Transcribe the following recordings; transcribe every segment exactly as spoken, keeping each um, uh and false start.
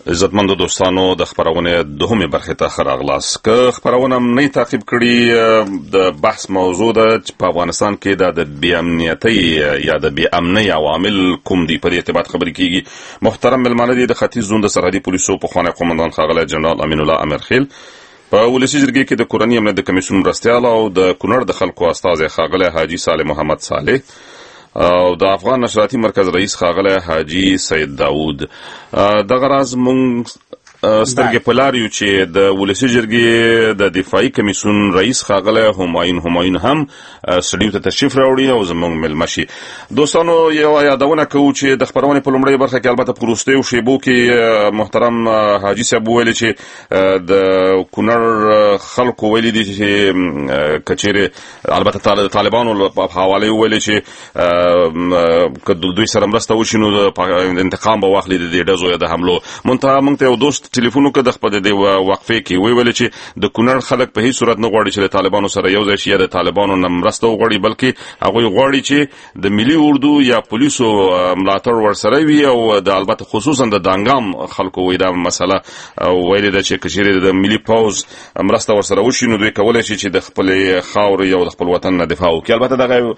عزتمندو دوستانو د خبرونه دوهمه برخه ته خراغلاس که خبرونه نه تعقیب کړي د بحث موضوع ده په افغانستان کې د بی امنیتي یا د بی امني عوامل کوم دي په دې ارتباط خبرې کیږي. محترم ملمانه دي د ختیځ زون د سرحدي پولیسو په خوانه قومندان خاغله جنرال امین الله امرخیل په ولسی جرګې کې د کورنۍ امنیت د کمیسیون مرستيال او د کونړ د خلکو استاد خاغله حاجی صالح محمد صالح او د افغان نشراتي مرکز رئیس خاغله حاجی سید داوود. دغه راز مونږ سترګې پلاریو چې د ولسی جرګې د دفاعي کمیسیون رئیس خاغله همایون همایون هم سړیو ته تشریف راوړي او زموږ ملمشي. دوستانو یو یادونه کوو چې د خبرونه په لومړۍ برخه کې البته پروسته او شیبو کې محترم حاجی صاحب ویل چې د کونړ خلکو ویل دي چې کچېره البته طالبانو په حواله ویل چې کله دوی سره مرسته وشینو انتقام به واخلي د دې ډزو یا د حملو. مونته مونته یو دوست ټلیفون وکړ د خپل د وقفه کې وی ویل چې د کونړ خلک په هیڅ صورت نه غواړي چې د طالبانو سره یو ځای شي یا د طالبانو نه مرسته وغواړي، بلکې هغه غواړي چې د ملي اردو یا پولیسو ملاتړ ورسره وي او د البته خصوصا د دانګام خلکو وی دا مسله ویل ده چې کچېره د ملي پاوز مرسته ورسره وشي نو دوی کولای شي چې د خپل خاور یا د خپل وطن نه دفاع وکړي. البته دغه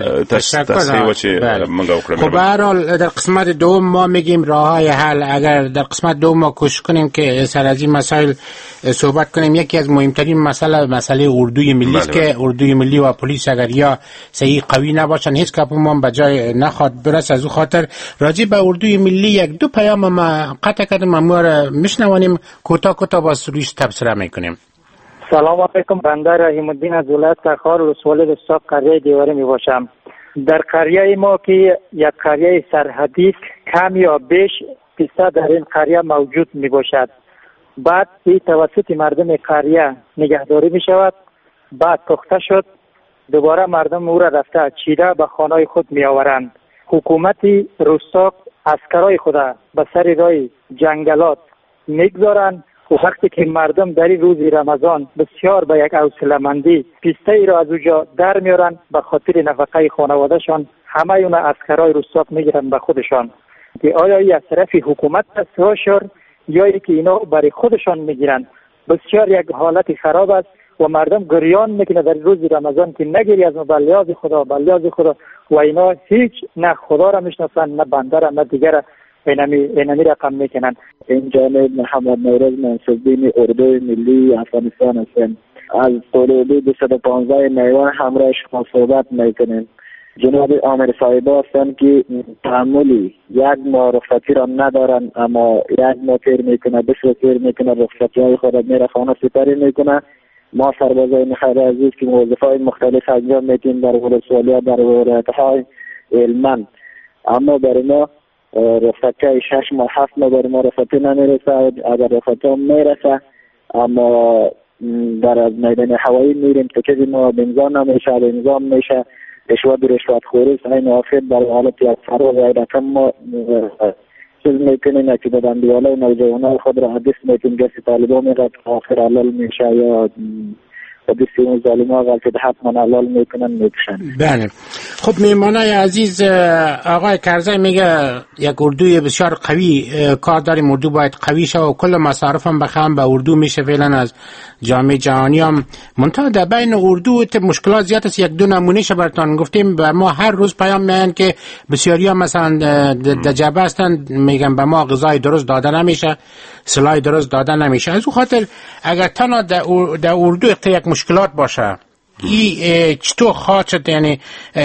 تصحیح چې موږ وکړو. خب به هر حال در قسمت دوم ما میگیم راههای حل. اگر در قسمت دوم ما کوشش کنیم که سر از این مسائل صحبت کنیم، یکی از مهمترین مسئله مسئله اردوی ملی است که اردوی ملی و پلیس اگر یا صحیح قوی نباشن هیچ کدوم به جای نخواد برس. از او خاطر راجع به اردوی ملی یک دو پیام ما قطع کردیم، ما را میشنوانیم کوتاه کوتاه با رویش تبصره میکنیم. سلام علیکم، بنده رحیم الدین از ولایت کاخار ولسوالی رستاق قریه دیواره می باشم. در قریه ما که یک قریه سرحدی کم یا بیش پیسته در این قریه موجود می باشد. بعد این توسط مردم قریه نگهداری می شود، بعد پخته شد، دوباره مردم او را رفته چیده به خانه خود می آورند. حکومت رستاق عسکرای خود به سر راه جنگلات میگذارند و وقتی که مردم در این روز رمضان بسیار به یک حوصله‌مندی پیسته ای را از اونجا در میارن به خاطر نفقه خانوادهشان، همه اون عسکرای رستاق میگیرن به خودشان. که آیا این از طرف حکومت است هاشور یا ای که اینا برای خودشان میگیرن؟ بسیار یک حالت خراب است و مردم گریان میکنه در روز رمضان که نگیری از بلیاز خدا بلیاز خدا و اینا هیچ نه خدا را میشناسن نه بنده را نه دیگر اینمی اینمی رقم میکنن. این جانب محمد نوروز منصوبین اردوی ملی افغانستان هستند. از طول دویست و پانزده نیوان همراه شما صحبت میکنیم. جناب آمر صاحبا هستند که تعاملی یک ماه رخصتی را ندارن، اما یک ماه تیر میکنه بسیار تیر میکنه رخصتی های خود میره خانه سپری میکنه. ما سربازای خیر عزیز که وظیفه های مختلف انجام میدیم در ولسوالی در ولایت های علمند، اما برای ما رخصتی شش ماه هفت ماه برای ما رخصتی نمیرسه. اگر رخصتی هم میرسه اما در از میدان هوایی میریم که کسی ما بنظام نمیشه بنظام میشه رشوت رشوت خوری این آفید در حالت یک فراغ رقم ما چیز میکنیم که بدن دیواله نوجوانان خود را حدیث میکنیم گسی طالبا میگه آخر علال میشه یا حدیث اون ظالم ها غلطی حتما علال میکنن میکشن. بله. خب میمانای عزیز، آقای کرزی میگه یک اردوی بسیار قوی کار داریم، اردو باید قوی شه و کل مصارف هم بخوام به اردو میشه فعلا از جامعه جهانی هم. منتها در بین اردو مشکلات زیاد است. یک دو نمونهش براتون گفتیم. بر ما هر روز پیام میان که بسیاری هم مثلا در جبهه هستن میگن به ما غذای درست داده نمیشه، سلاح درست داده نمیشه. از اون خاطر اگر تنها در اردو یک مشکلات باشه این چطور خواهد یعنی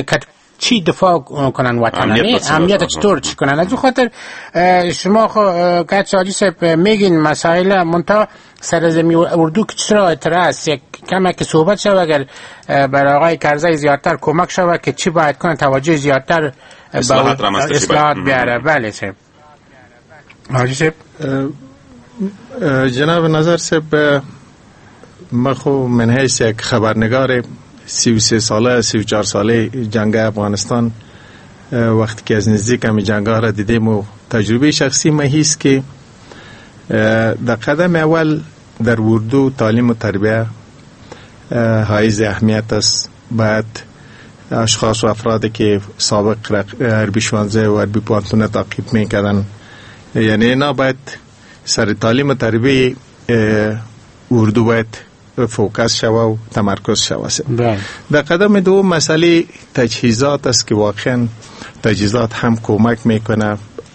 چی دفاع کنن وطنانی امنیت چطور چی کنن؟ از اون خاطر شما که سالی صاحب میگین مسائل منتها سرزمی اردو که چرا اعتراض یک کمی که صحبت شد اگر برای آقای کرزی زیادتر کمک شد که چی باید کنن توجه زیادتر اصلاحات را اصلاحات بیاره. بله صاحب. حاجی صاحب. جناب نظر صاحب، ما خو من حیث یک خبرنگار سی و سه ساله سی و چهار ساله جنگ افغانستان وقتی که از نزدیک همی جنگ ها را دیدیم و تجربه شخصی ما هیست که در قدم اول در اردو تعلیم و تربیه حائز اهمیت است. باید اشخاص و افرادی که سابق عربی شوانزه و عربی پوانتونه تعقیب میکردن، یعنی اینا باید سر تعلیم و تربیه اردو باید فوکس شوه و تمرکز شوه. در قدم دو مسئله تجهیزات است که واقعا تجهیزات هم کمک میکنه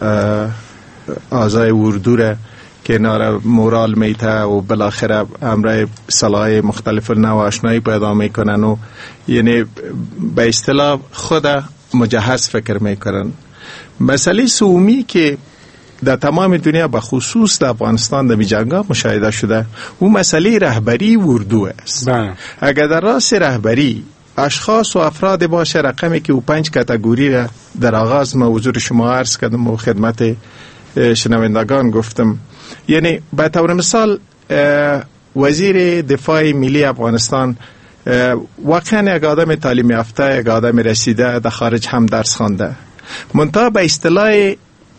اعضای اردو را که ناره مورال میته و بالاخره امرای صلاح مختلف نو آشنایی پیدا میکنن و یعنی به اصطلاح خود مجهز فکر میکنن. مسئله سومی که در تمام دنیا به خصوص در افغانستان در جنگا مشاهده شده و مسئله رهبری اردو است. اگر در راست رهبری اشخاص و افراد باشه رقمی که او پنج کاتگوری را در آغاز ما حضور شما عرض کردم و خدمت شنوندگان گفتم، یعنی به طور مثال وزیر دفاع ملی افغانستان واقعا یک آدم تعلیم یافته، یک آدم رسیده، در خارج هم درس خوانده، منتها به اصطلاح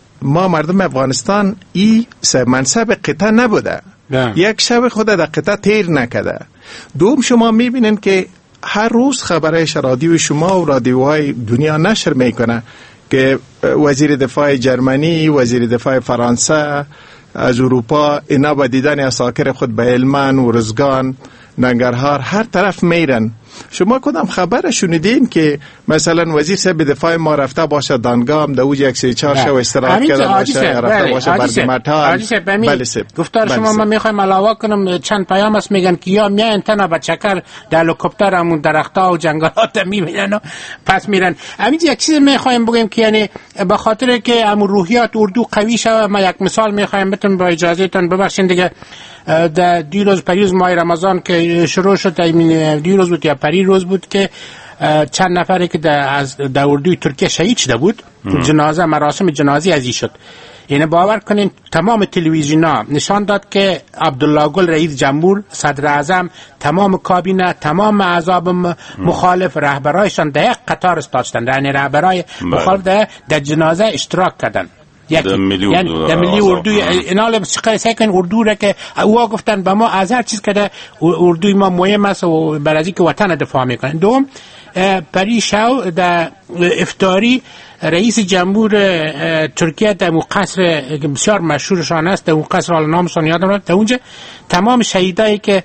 ما مردم افغانستان ای منصب قطعه نبوده، یک شب خود در قطعه تیر نکده. دوم شما میبینین که هر روز خبرش رادیو شما و رادیوهای دنیا نشر میکنه که وزیر دفاع جرمنی، وزیر دفاع فرانسه از اروپا اینا با دیدن اساکر خود به هلمند، ارزگان، ننگرهار هر طرف میرن. شما کدام خبر شنیدین که مثلا وزیر صاحب دفاع ما رفته باشه دانگام در اوج یک سه چهار شو استراحت کرده باشه، رفته باشه بردمتال؟ بله گفتار شما ما میخوایم علاوه کنم چند پیام است میگن که یا میان تنها به چکر در هلیکوپتر همون درخت‌ها و جنگلات میبینن و پس میرن. همین یک چیز میخوایم بگیم که یعنی به خاطر که همون روحیات اردو قوی شه، ما یک مثال میخوایم بتون با اجازهتون ببخشید دیگه. در دیروز پریروز ماه رمضان که شروع شد، دیروز بود یا پریروز بود که چند نفری که از در اردوی ترکیه شهید شده بود، جنازه مراسم جنازی ازی شد. یعنی باور کنین تمام تلویزیونا نشان داد که عبدالله گل رئیس جمهور، صدر اعظم، تمام کابینه، تمام اعضاب مخالف، رهبرایشان در یک قطار استاد، یعنی رهبرای مخالف در, در جنازه اشتراک کردن. یعنی در ملی اردو اینال چقدر سکن اردو را که اوها گفتن به ما از هر چیز که اردوی ما مهم است و برای که وطن دفاع میکنن. دوم پری شو در افطاری رئیس جمهور ترکیه در قصر بسیار مشهورشان است، در اون قصر حال نامشان یادم رفت، در اونجا تمام شهیدایی که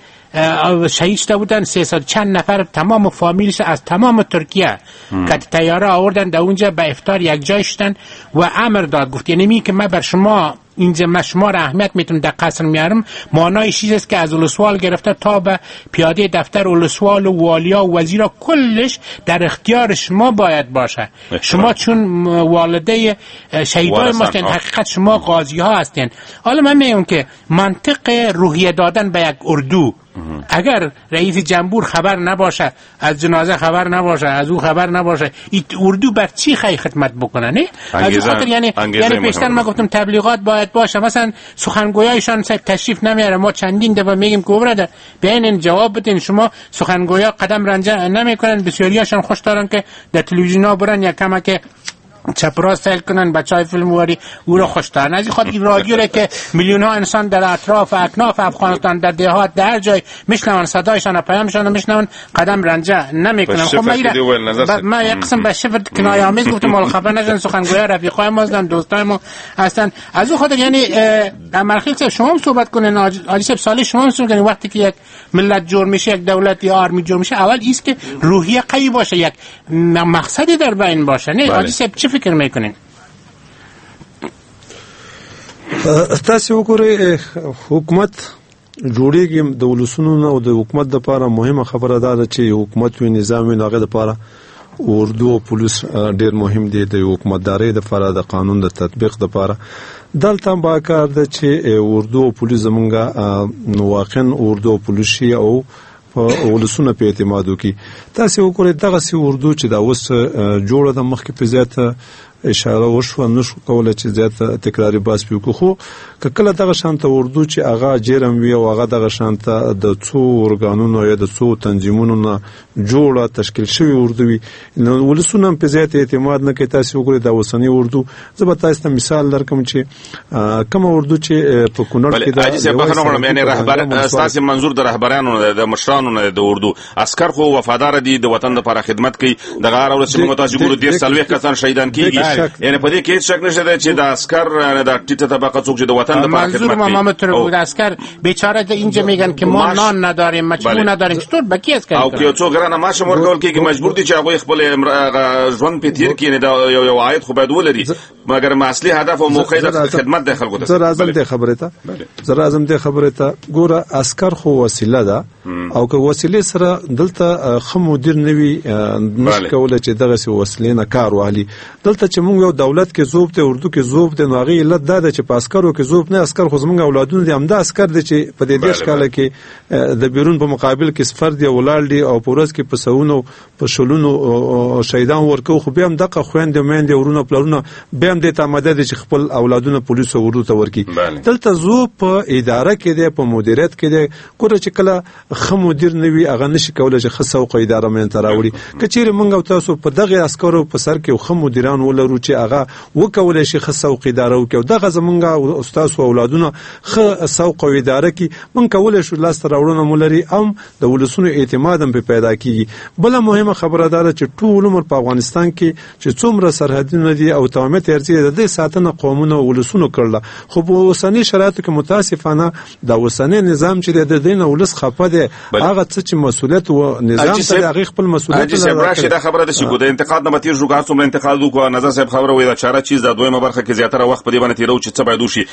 شهید شده بودن سیصد چند نفر تمام فامیلش از تمام ترکیه که طیاره آوردن در اونجا به افطار یک جای شدن و امر داد، گفت یعنی می که من بر شما اینجا من شما را اهمیت میتونم در قصر میارم، معنای چیز است که از اولسوال گرفته تا به پیاده دفتر اولسوال و والیا و وزیرا کلش در اختیار شما باید باشه. شما چون والده شهیدای ما هستین، حقیقت شما قاضی ها هستین. حالا من میگم که منطق روحیه دادن به یک اردو، اگر رئیس جمهور خبر نباشه، از جنازه خبر نباشه، از او خبر نباشه، این اردو بر چی خیلی خدمت بکنه؟ نه از خاطر یعنی یعنی پیشتر ما گفتم تبلیغات باید باشه، مثلا سخنگویایشان تشریف نمیاره، ما چندین دفعه میگیم که برادر بیاین جواب بدین. شما سخنگویا قدم رنجه نمیکنن، بسیاریاشان خوش دارن که در تلویزیونا برن یک کمه که چپراست سیل کنن، بچهای فیلم واری او را خوش دارن. از این خاطر رادیو را که میلیون ها انسان در اطراف اکناف افغانستان در دهات در جای میشنون، صدایشان و پیامشان میشنون، قدم رنجه نمیکنن. خب ما ما یک قسم به شفت کنایه آمیز گفتم مال خبر نشن، سخنگویا رفیقای ما هستن، دوستای ما هستن. از اون خاطر یعنی در مرحله شما هم صحبت کنین، حاجی صاحب سالی شما هم صحبت کنین، وقتی که یک ملت جور میشه، یک دولت یا آرمی جور میشه، اول ایست که روحیه قوی باشه، یک مقصدی در بین باشه. نه حاجی صاحب چه فکر میکنین؟ تاسو وګورئ حکومت جوړیږي د ولسونو نه او د حکومت د لپاره مهمه خبره ده چې حکومت وی نظام وی هغه د لپاره اردو او پولیس ډیر مهم دي، د حکومتداري د لپاره د قانون د تطبیق د لپاره دلته با کار ده چې اردو او پولیس زمونږه نو واقعا اردو او پولیس او ولسونه په اعتماد وکي. تاسو وګورئ دغه سی اردو چې دا اوس جوړه د مخکې په زیاته اشاره وشو، نشو کولای چې زیاته تکراری باس پیو، خو کله دغه شانته اردو چې هغه جرم وی او هغه دغه شانته د څو ارګانونو یا د څو تنظیمونو نه جوړه تشکیل شوی اردو وی، نو ولسونه په زیات اعتماد نه کوي. تاسو وګورئ دا اوسنی اردو، زه به تاسو ته مثال درکم چې کوم اردو چې په کونړ کې دا اجازه په خنو یعنی رهبر تاسو منظور د رهبرانو د مشرانو نه د اردو عسكر خو وفادار دي، د وطن لپاره خدمت کوي، د غار او چې موږ تاسو ګورو ډیر سلوي کسان شهیدان کیږي، یعنی په دې کې هیڅ شک نشته چې د عسكر د ټیټه طبقه څوک چې د وطن لپاره خدمت کوي منظور محمد تر عسكر بیچاره د اینجا میگن که ما نان نداریم مچمون نداریم چطور به کی عسكر او که څو ګرانه معاش ورکول کېږي مجبور دي چې هغه خپل ژوند په تیر کې نه یو یو عاید خو باید ولري مګر اصلي هدف او موخه د خدمت د خلکو ته زه راځم د خبره ته زه راځم د خبره ته ګوره عسكر خو وسیله ده او که وسیله سره دلته خو مدیر نوي نش کوله چې دغه سی وسیله نه کار والی دلته چې موږ یو دولت کې زوب ته اردو کې زوب ته نوغي علت ده چې په عسكرو کې زوب نه عسكر خو زموږ اولادونه دي همدا عسكر دي چې په دې دیش کاله کې د بیرون په مقابل کې صفر دی ولال دي او پورس کې په سونو په شلونو شهیدان ورکو خو به هم دغه خويند مېند ورونه پلرونه به هم د تامده دي چې خپل اولادونه پولیسو ورو ته ورکی دلته زوب په اداره کې دی په مدیریت کې دی ګوره چې کله خو مدیر نوي هغه نشي کولای چې خصوص اداره مې تراوړي کچېره مونږ او تاسو په دغه عسكرو په سر کې خو مدیران ولرو چې هغه وکولای شي خصوص اداره وکړي دغه زمونږ او استاد او اولادونه خصوص اداره کې مونږ کولای شو لاس تراوړونه مولري ام د ولسونو اعتماد هم پیدا کیږي بل مهمه خبره ده چې ټول عمر په افغانستان کې چې څومره سرحدونه دي او تامه ارزي د ساتنه قومونو ولسونو کړل خو په اوسنی شرایطو کې متاسفانه د اوسنی نظام چې د دین ولس خپه دي هغه څه چې مسؤلیت او نظام ته هغه خپل مسؤلیت لري دا خبره ده چې ګوده انتقاد نه متیر جوړه څومره انتقاد وکړه نظر صاحب خبره وي دا چاره چیز د دویمه برخه کې زیاتره وخت په دې باندې تیرو چې څه باید وشي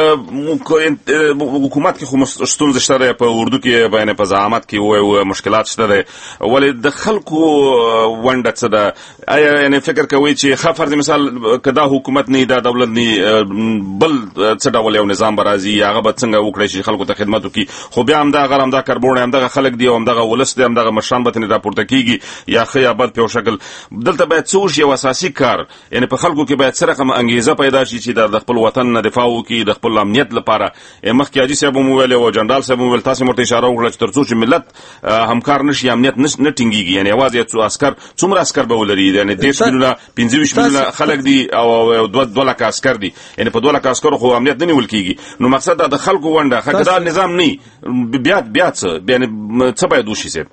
حکومت کې خو ستونزې شته په اردو کې بیان په زعامت کې او مشکلات شته ولې د خلکو ونده څه ده آیا یعنی فکر کوي چې خفر مثال کدا حکومت نه دا دولت نه بل څه ډول یو نظام برازي هغه به څنګه وکړي چې خلکو ته خدمت وکړي خو بیا هم دا غرام دا کاربون هم دا خلک دی هم دا ولس دی هم دا مشران به نه راپورته کیږي یا خیابت په شکل دلته باید څوش یو اساسي کار یعنی په خلکو کې باید سره کوم انګیزه پیدا شي چې د خپل وطن نه دفاع وکړي د خپل امنیت لپاره مخکې حاجی صاحب مو ویل او جنرال صاحب مو ویل تاسو مرته اشاره وکړه چې ترڅو چې ملت همکار نشي امنیت نه ټینګيږي یعنی आवाज یې څو عسكر څومره عسكر به ولري یعنی دیش مليونه پنځه ویشت مليونه خلک دي او دوه لک عسكر دي یعنی په دوه لک عسكر خو امنیت نه نیول کیږي نو مقصد دا د خلکو ونده خدای نظام نه بیا بیا څه یعنی څه باید وشي سه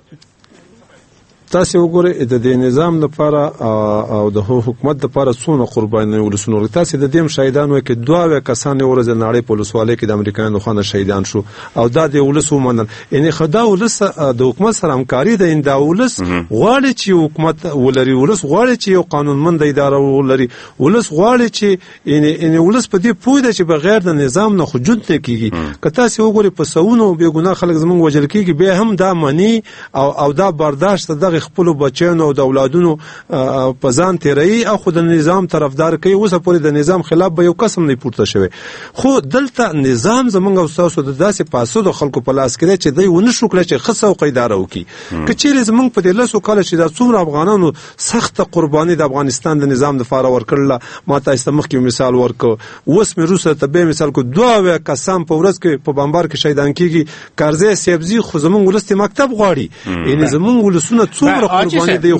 تاسو وګورئ د دې نظام لپاره او د حکومت لپاره څونه قرباني ولسونو تاسو د دې شهیدانو کې دوه کسان ورځ نړۍ پولیسوالۍ کې د امریکایانو خانه شهیدان شو او دا د ولسو منل یعنی خدا ولس د حکومت سره همکاري ده انده ولس غواړي چې حکومت ولري ولس غواړي چې یو قانونمند اداره ولري ولس غواړي چې یعنی یعنی ولس په دې پوه ده چې بغیر د نظام نه خجود نه کیږي که تاسو وګورئ په سونو به ګناه خلک زمونږ وجل کیږي به هم دا منی او او دا برداشت دغه خپل بچیانو او د اولادونو په ځان تیری او خود نظام طرفدار کوي اوس پورې د نظام خلاف به یو قسم نه پورته شوی خو دلته نظام زمونږ او تاسو د داسې پاسو د خلکو په لاس کې چې دوی ونه شو کړی چې خصو قیداره وکي کچېره زمونږ په دې لاسو کال چې د څومره افغانانو سخت قرباني د افغانستان د نظام لپاره ورکړل ما تاسو ته مخکې مثال ورکو اوس مې روسه ته به مثال کو دوه کسان په ورځ کې په بمبار کې شهیدان کیږي کارزه سبزی خو زمونږ ولست مکتب غواړي یعنی زمونږ ولسونه څومره قربانی دی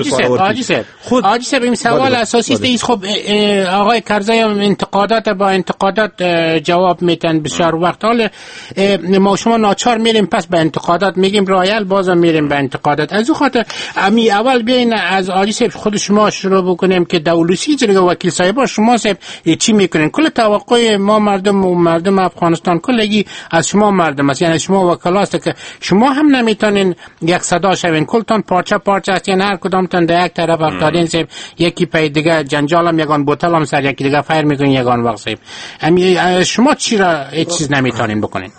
خود آجی صاحب این سوال اساسی است خب آقای کرزی انتقادات با انتقادات جواب میتن بسیار وقت حال ما شما ناچار میریم پس به انتقادات میگیم رایل بازم میریم به انتقادات از اون خاطر امی اول بیاین از آجی صاحب خود شما شروع بکنیم که دولوسی جلگه وکیل صاحب شما صاحب چی میکنین کل توقع ما مردم و مردم افغانستان کلگی از شما مردم است یعنی شما وکلاست که شما هم نمیتونین یک صدا شوین کلتان پارچه پارچه است یعنی هر کدام تن در یک طرف افتادین صاحب یکی پای دیگه جنجال هم یگان بوتل هم سر یکی دیگه فایر میکنین یگان وقت صاحب شما چی را هیچ چیز نمیتونین بکنین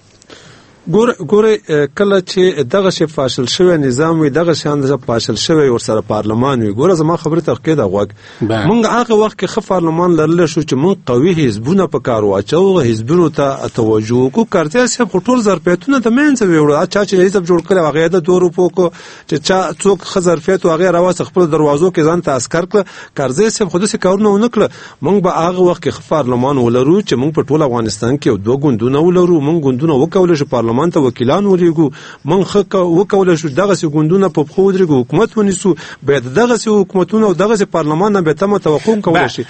ګور ګور کله چې دغه شی فاشل شوی نظام وي دغه شان د فاشل شوی ورسره پارلمان وي ګور زما خبره ته کې دا غوږ مونږ هغه وخت کې خف پارلمان لرل شو چې مونږ قوي حزبونه په کار واچو حزبونو ته توجه کو کارته سه ټول ظرفیتونه د مینځ ویوړه چا چې حزب جوړ کړي هغه د دوه روپو کو چې چا څوک خزرفیت او هغه راوس خپل دروازو کې ځان ته اسکر کړ کارزه سه خود سه کارونه ونکړه مونږ به هغه وخت کې خف پارلمان ولرو چې مونږ په ټول افغانستان کې دوه ګوندونه ولرو مونږ ګوندونه وکول شو پارلمان ته وکیلان ولېږو موږ وکولی شو دغسې ګوندونه په پښو ودرېږو حکومت ونیسو باید دغسې حکومتونه او دغسې پارلمان نه به تمه توقع کولی شي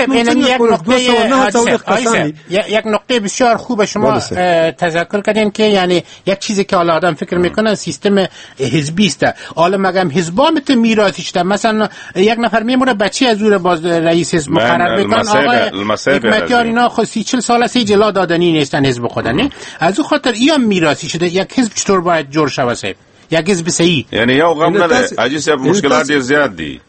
یک نقطه بسیار خوب شما تذکر کردین که یعنی یک چیزی که حالا آدم فکر میکنه سیستم حزبی است. حالا مگم حزبا میتونه میراثی شده مثلا یک نفر میمونه بچه از اون باز رئیس حزب مقرر میکنن آقا حکمتیار اینا خود سی چل سال است جلا دادنی نیستن حزب خودنی از اون خاطر یا میراثی شده. یک حزب چطور باید جور شود صاحب یک حزب صحیح یعنی یو غم نه ده اجي صاحب مشکلات ډیر زیات دي.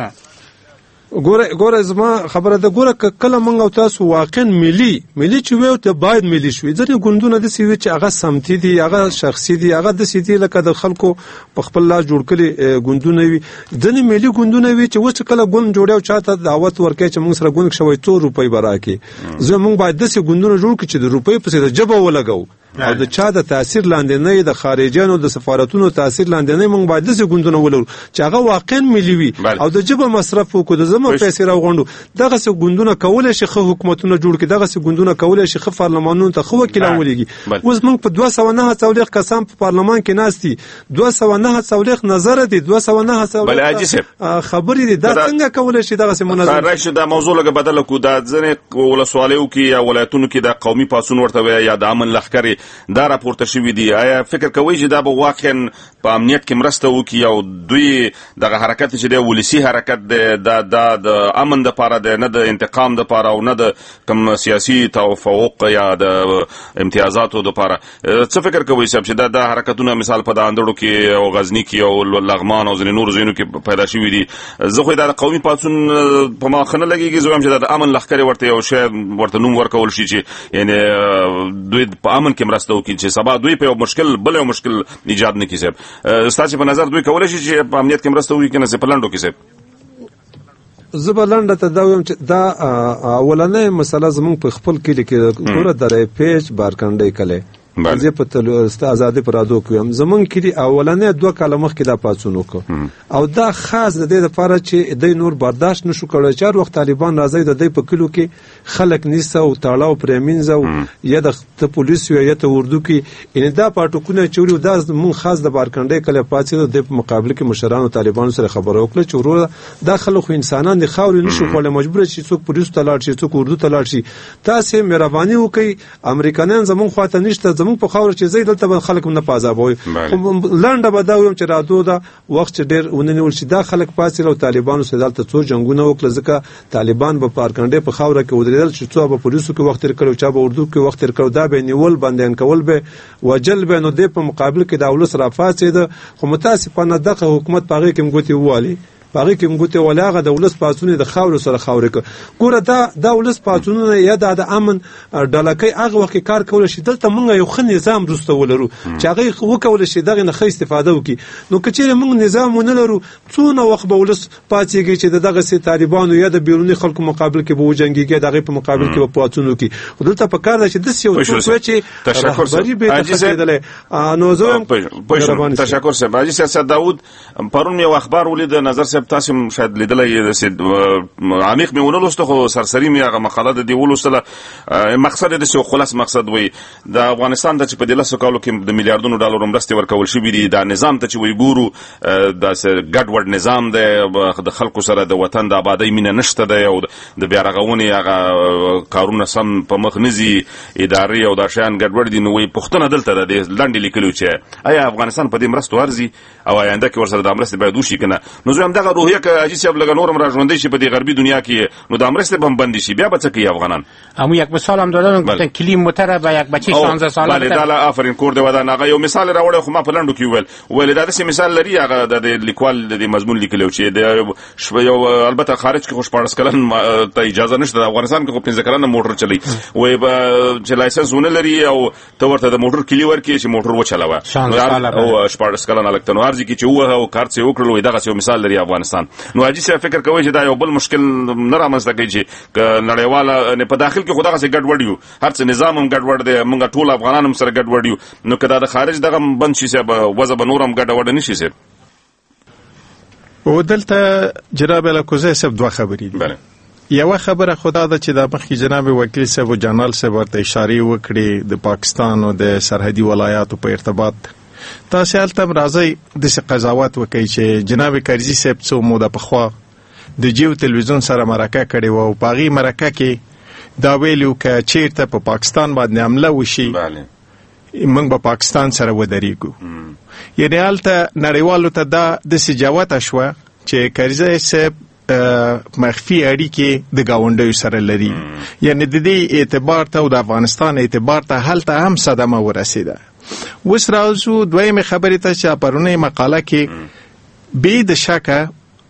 ګوره ګوره زما خبره ده ګوره کله موږ او تاسو واقعا ملي ملي چې ویو ته باید ملي شوي ځینې ګوندونه داسې وي چې هغه سمتي دي هغه شخصي دي هغه داسې دي لکه د خلکو په خپل لاس جوړ کړي ګوندونه وي ځینې ملي ګوندونه وي چې اوس کله ګوند جوړي او چاته دعوت ورکوي چې موږ سره ګوند شوی څو روپۍ به راکړي زه موږ باید داسې ګوندونه جوړ کړو چې د روپۍ پسې د ژبه ولګوو او د چا د تاثیر لاندې نه د خارجيانو د سفارتونو تاثیر لاندې نه موږ باید داسې ګوندونه ولرو چې هغه واقعا ملي وي او د ژبه مصرف وکړو د زمو پیسې راوغونډو دغسې ګوندونه کولی شي ښه حکومتونه جوړ کړي دغسې ګوندونه کولی شي ښه پارلمانونو ته ښه وکیلان ولېږي. اوس موږ په دوه سوه نهه څلوېښت کسان په پارلمان کې ناست دي دوه سوه نهه څلوېښت نظره دي دوه سوه نهه څلوېښت خبرې دي دا څنګه کولی شي دغسې منظم راشي. دا موضوع لږ بدله کړو دا ځینې ولسوالیو کې یا ولایتونو کې د قومي پاڅون ورته وایي یا د امن لښکرې دا راپورته شوي دي. آیا فکر کوئ چې دا به واقعا په امنیت کې مرسته وکړي او دوی دغه حرکت چې دی ولسي حرکت دی دا د امن دپاره دی نه د انتقام دپاره او نه د کوم سیاسي توفق یا د امتیازاتو دپاره؟ څه فکر کوئ صاحب چې دا د حرکتونه مثال په د اندړو کې او غزني کې او لغمان او ځینې نورو ځایونو کې پیدا شوي دي زه خو دا د قومي پاڅون په ما ښه نه لګېږي زه وایم چې دا د امن لښکرې ورته یو شی ورته نوم ورکول شي چې یعنې دوی په امن کې مرسته وکړي چې سبا دوی په یو مشکل بل یو مشکل ایجاد نه کړي صاحب. ستاسو په نظر دوی کولی شي چې په امنیت کې مرسته وکړي که نه په لنډو کې صاحب؟ زه به لنډه ته دا وایم چې دا اولنۍ مسله زموږ په خپل کلي کې ګوره دری پیج بارکنډۍ کلی زه په ازادي پر رادیو کې یم زمونږ کلي اولنې دوه کاله مخکې دا پاڅون وکړ او دا خاص د دې لپاره چې دوی نور برداشت نشو کولای چې هر وخت طالبان راځي د دوی په کلو کې خلک نیسه او تاړه او پرېمینځه یا د پولیسو یا د اردو کې ان دا پاټکونه چوري دا مون خاص د بارکنډۍ کله پاتې د مقابله کې مشرانو طالبانو سره خبرو وکړه چې ورو دا خلک انسانان دي خاوري نشو کولای مجبور شي څوک پولیسو ته لاړ شي څوک اردو ته لاړ شي تاسو مهرباني وکړئ امریکایان زمون خواته نشته زمون په خاور چې زید دلته خلک نه پازابوي لنډه به دا ویم چې رادو دا وخت ډیر وننول شي دا خلک پاسې او طالبانو سره دلته څو جنگونه وکړه ځکه طالبان په پارکنډې په خاور کې ودرېدل چې څو په پولیسو کې وخت تیر کړو چا به اردو کې وخت تیر کړو دا به نیول بندیان کول به وجل به نو د په مقابل کې دا ولس رافاسي ده خو متاسفانه دغه حکومت پاغي کې مګوتی والی باغی کې مګوته ولاغه د ولس پاتونه د خاور سره خاور ک ګوره دا د ولس پاتونه یا د امن ډلکې هغه وخت کار کول شي دلته مونږ یو خن نظام درسته ولرو چې هغه وکول شي دغه نه خې استفاده وکي نو کچېره مونږ نظام ونلرو څونه وخت به ولس پاتېږي چې دغه سي طالبانو یا د بیرونی خلکو مقابل کې به وجنګيږي دغه په مقابل کې به پاتونه کی دلته په کار چې د سیو څو چې تشکر به نو زه تشکر سه باجی سیاست داوود پرون یو اخبار ولید نظر تاسو شاید لیدلای د عمیق می ونلوسته خو سرسری می هغه مقاله د دی ولوسله مقصد د سو خلاص مقصد وي د افغانستان د چې په دلاسو کالو کې د میلیارډونو ډالر مرستې ورکول شي وي د نظام ته چې وي ګورو د ګډوډ نظام د خلکو سره د وطن د آبادی مینه نشته دی او د بیا رغونې هغه کارونه سم په مخ نزي اداري او د شان ګډوډ دي نو وي پښتون دلته د لنډ لیکلو چې آیا افغانستان په دې مرستو ارزي او آینده کې ورسره د مرستې باید وشي کنه نو زه هم دغه روحیه که اجي صاحب لګ نورم را ژوندې شي په دې غربي دنیا کې نو د امرسته بم بندي شي بیا به څه کوي افغانان همو یک مثال هم دادن گفتن کلیم موتر به یک بچی شانزده ساله بله دا آفرین کورده و دا هغه یو مثال راوړی خو ما په لنډو کې ویل ویل دا داسې مثال لري هغه د لیکوال د مضمون لیکلو چې د یو البته خارج کې خوش پاړس کلن ته اجازه نشته افغانستان کې خو پنځه کلن موټر چلی وای به چې لایسنس ونه لري او ته ورته د موټر کلی ورکې چې موټر وچلاوه او شپاړس کلن الکتنو ارزي کې چې وه او کار څه وکړل دغه یو مثال لري افغانستان نو اجي څه فکر کوي چې دا یو بل مشکل نه رامنځته کوي چې نړیواله نه په داخل کې خدای څخه ګډوډ یو هر څه نظام هم ګډوډ دی موږ ټول افغانان هم سره ګډوډ یو نو کدا د خارج دغه بند شي چې وځه بنورم ګډوډ نشي سي او دلته جناب الکوزه صاحب دوه خبرې دي بله یو خبره خدا ده چې د مخکې جناب وکیل صاحب او جنرال صاحب ورته اشاره وکړي د پاکستان او د سرحدي ولایاتو په ارتباط. تاسو هلته راځي د څه قضاوت وکړي چې جناب کرزي صاحب څو موده پخوا د جیو تلویزیون سره مرکه کړې و او په هغې مرکه کې دا ویلو که چیرته په پا پاکستان باندې حمله وشي موږ به پاکستان سره ودرېږو. یعنې هلته نړیوالو ته دا داسې جوته شوه چې کرزي صاحب مخفي اړیکې د ګاونډیو سره لري. یعنې د دې اعتبار ته او د افغانستان اعتبار ته هلته هم صدمه ورسېده. اوس راځو دویمې خبرې ته چې پرونۍ مقاله کې بې د شکه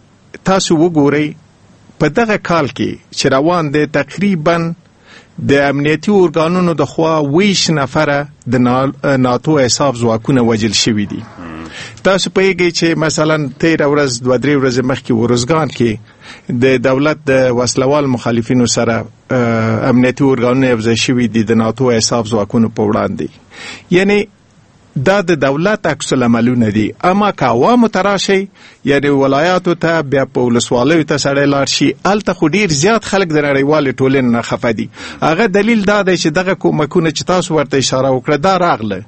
تاسو وګورئ په دغه کال کې چې روان دی تقریبا د امنیتي ارګانونو د خوا ویش نفره د ناتو حساب ځواکونه وژل شوي دي. تاسو پوهیږئ چې مثلا تېره ورځ دوه درې ورځې مخکې ورزګان کې د دولت د وسلوال مخالفینو سره امنیتي ارګانونه یوځای شوي دي د ناتو حساب ځواکونو په وړاندې. یعنې دا د دولت عکس العملونه دي. اما که عوامو ته راشئ یعنې ولایاتو ته بیا په ولسوالیو ته سړی لاړ شي هلته خو ډېر زیات خلک د نړیوالې ټولنې نه خفه دي. هغه دلیل دا دی چې دغه کومکونه چې تاسو ورته اشاره وکړه دا راغله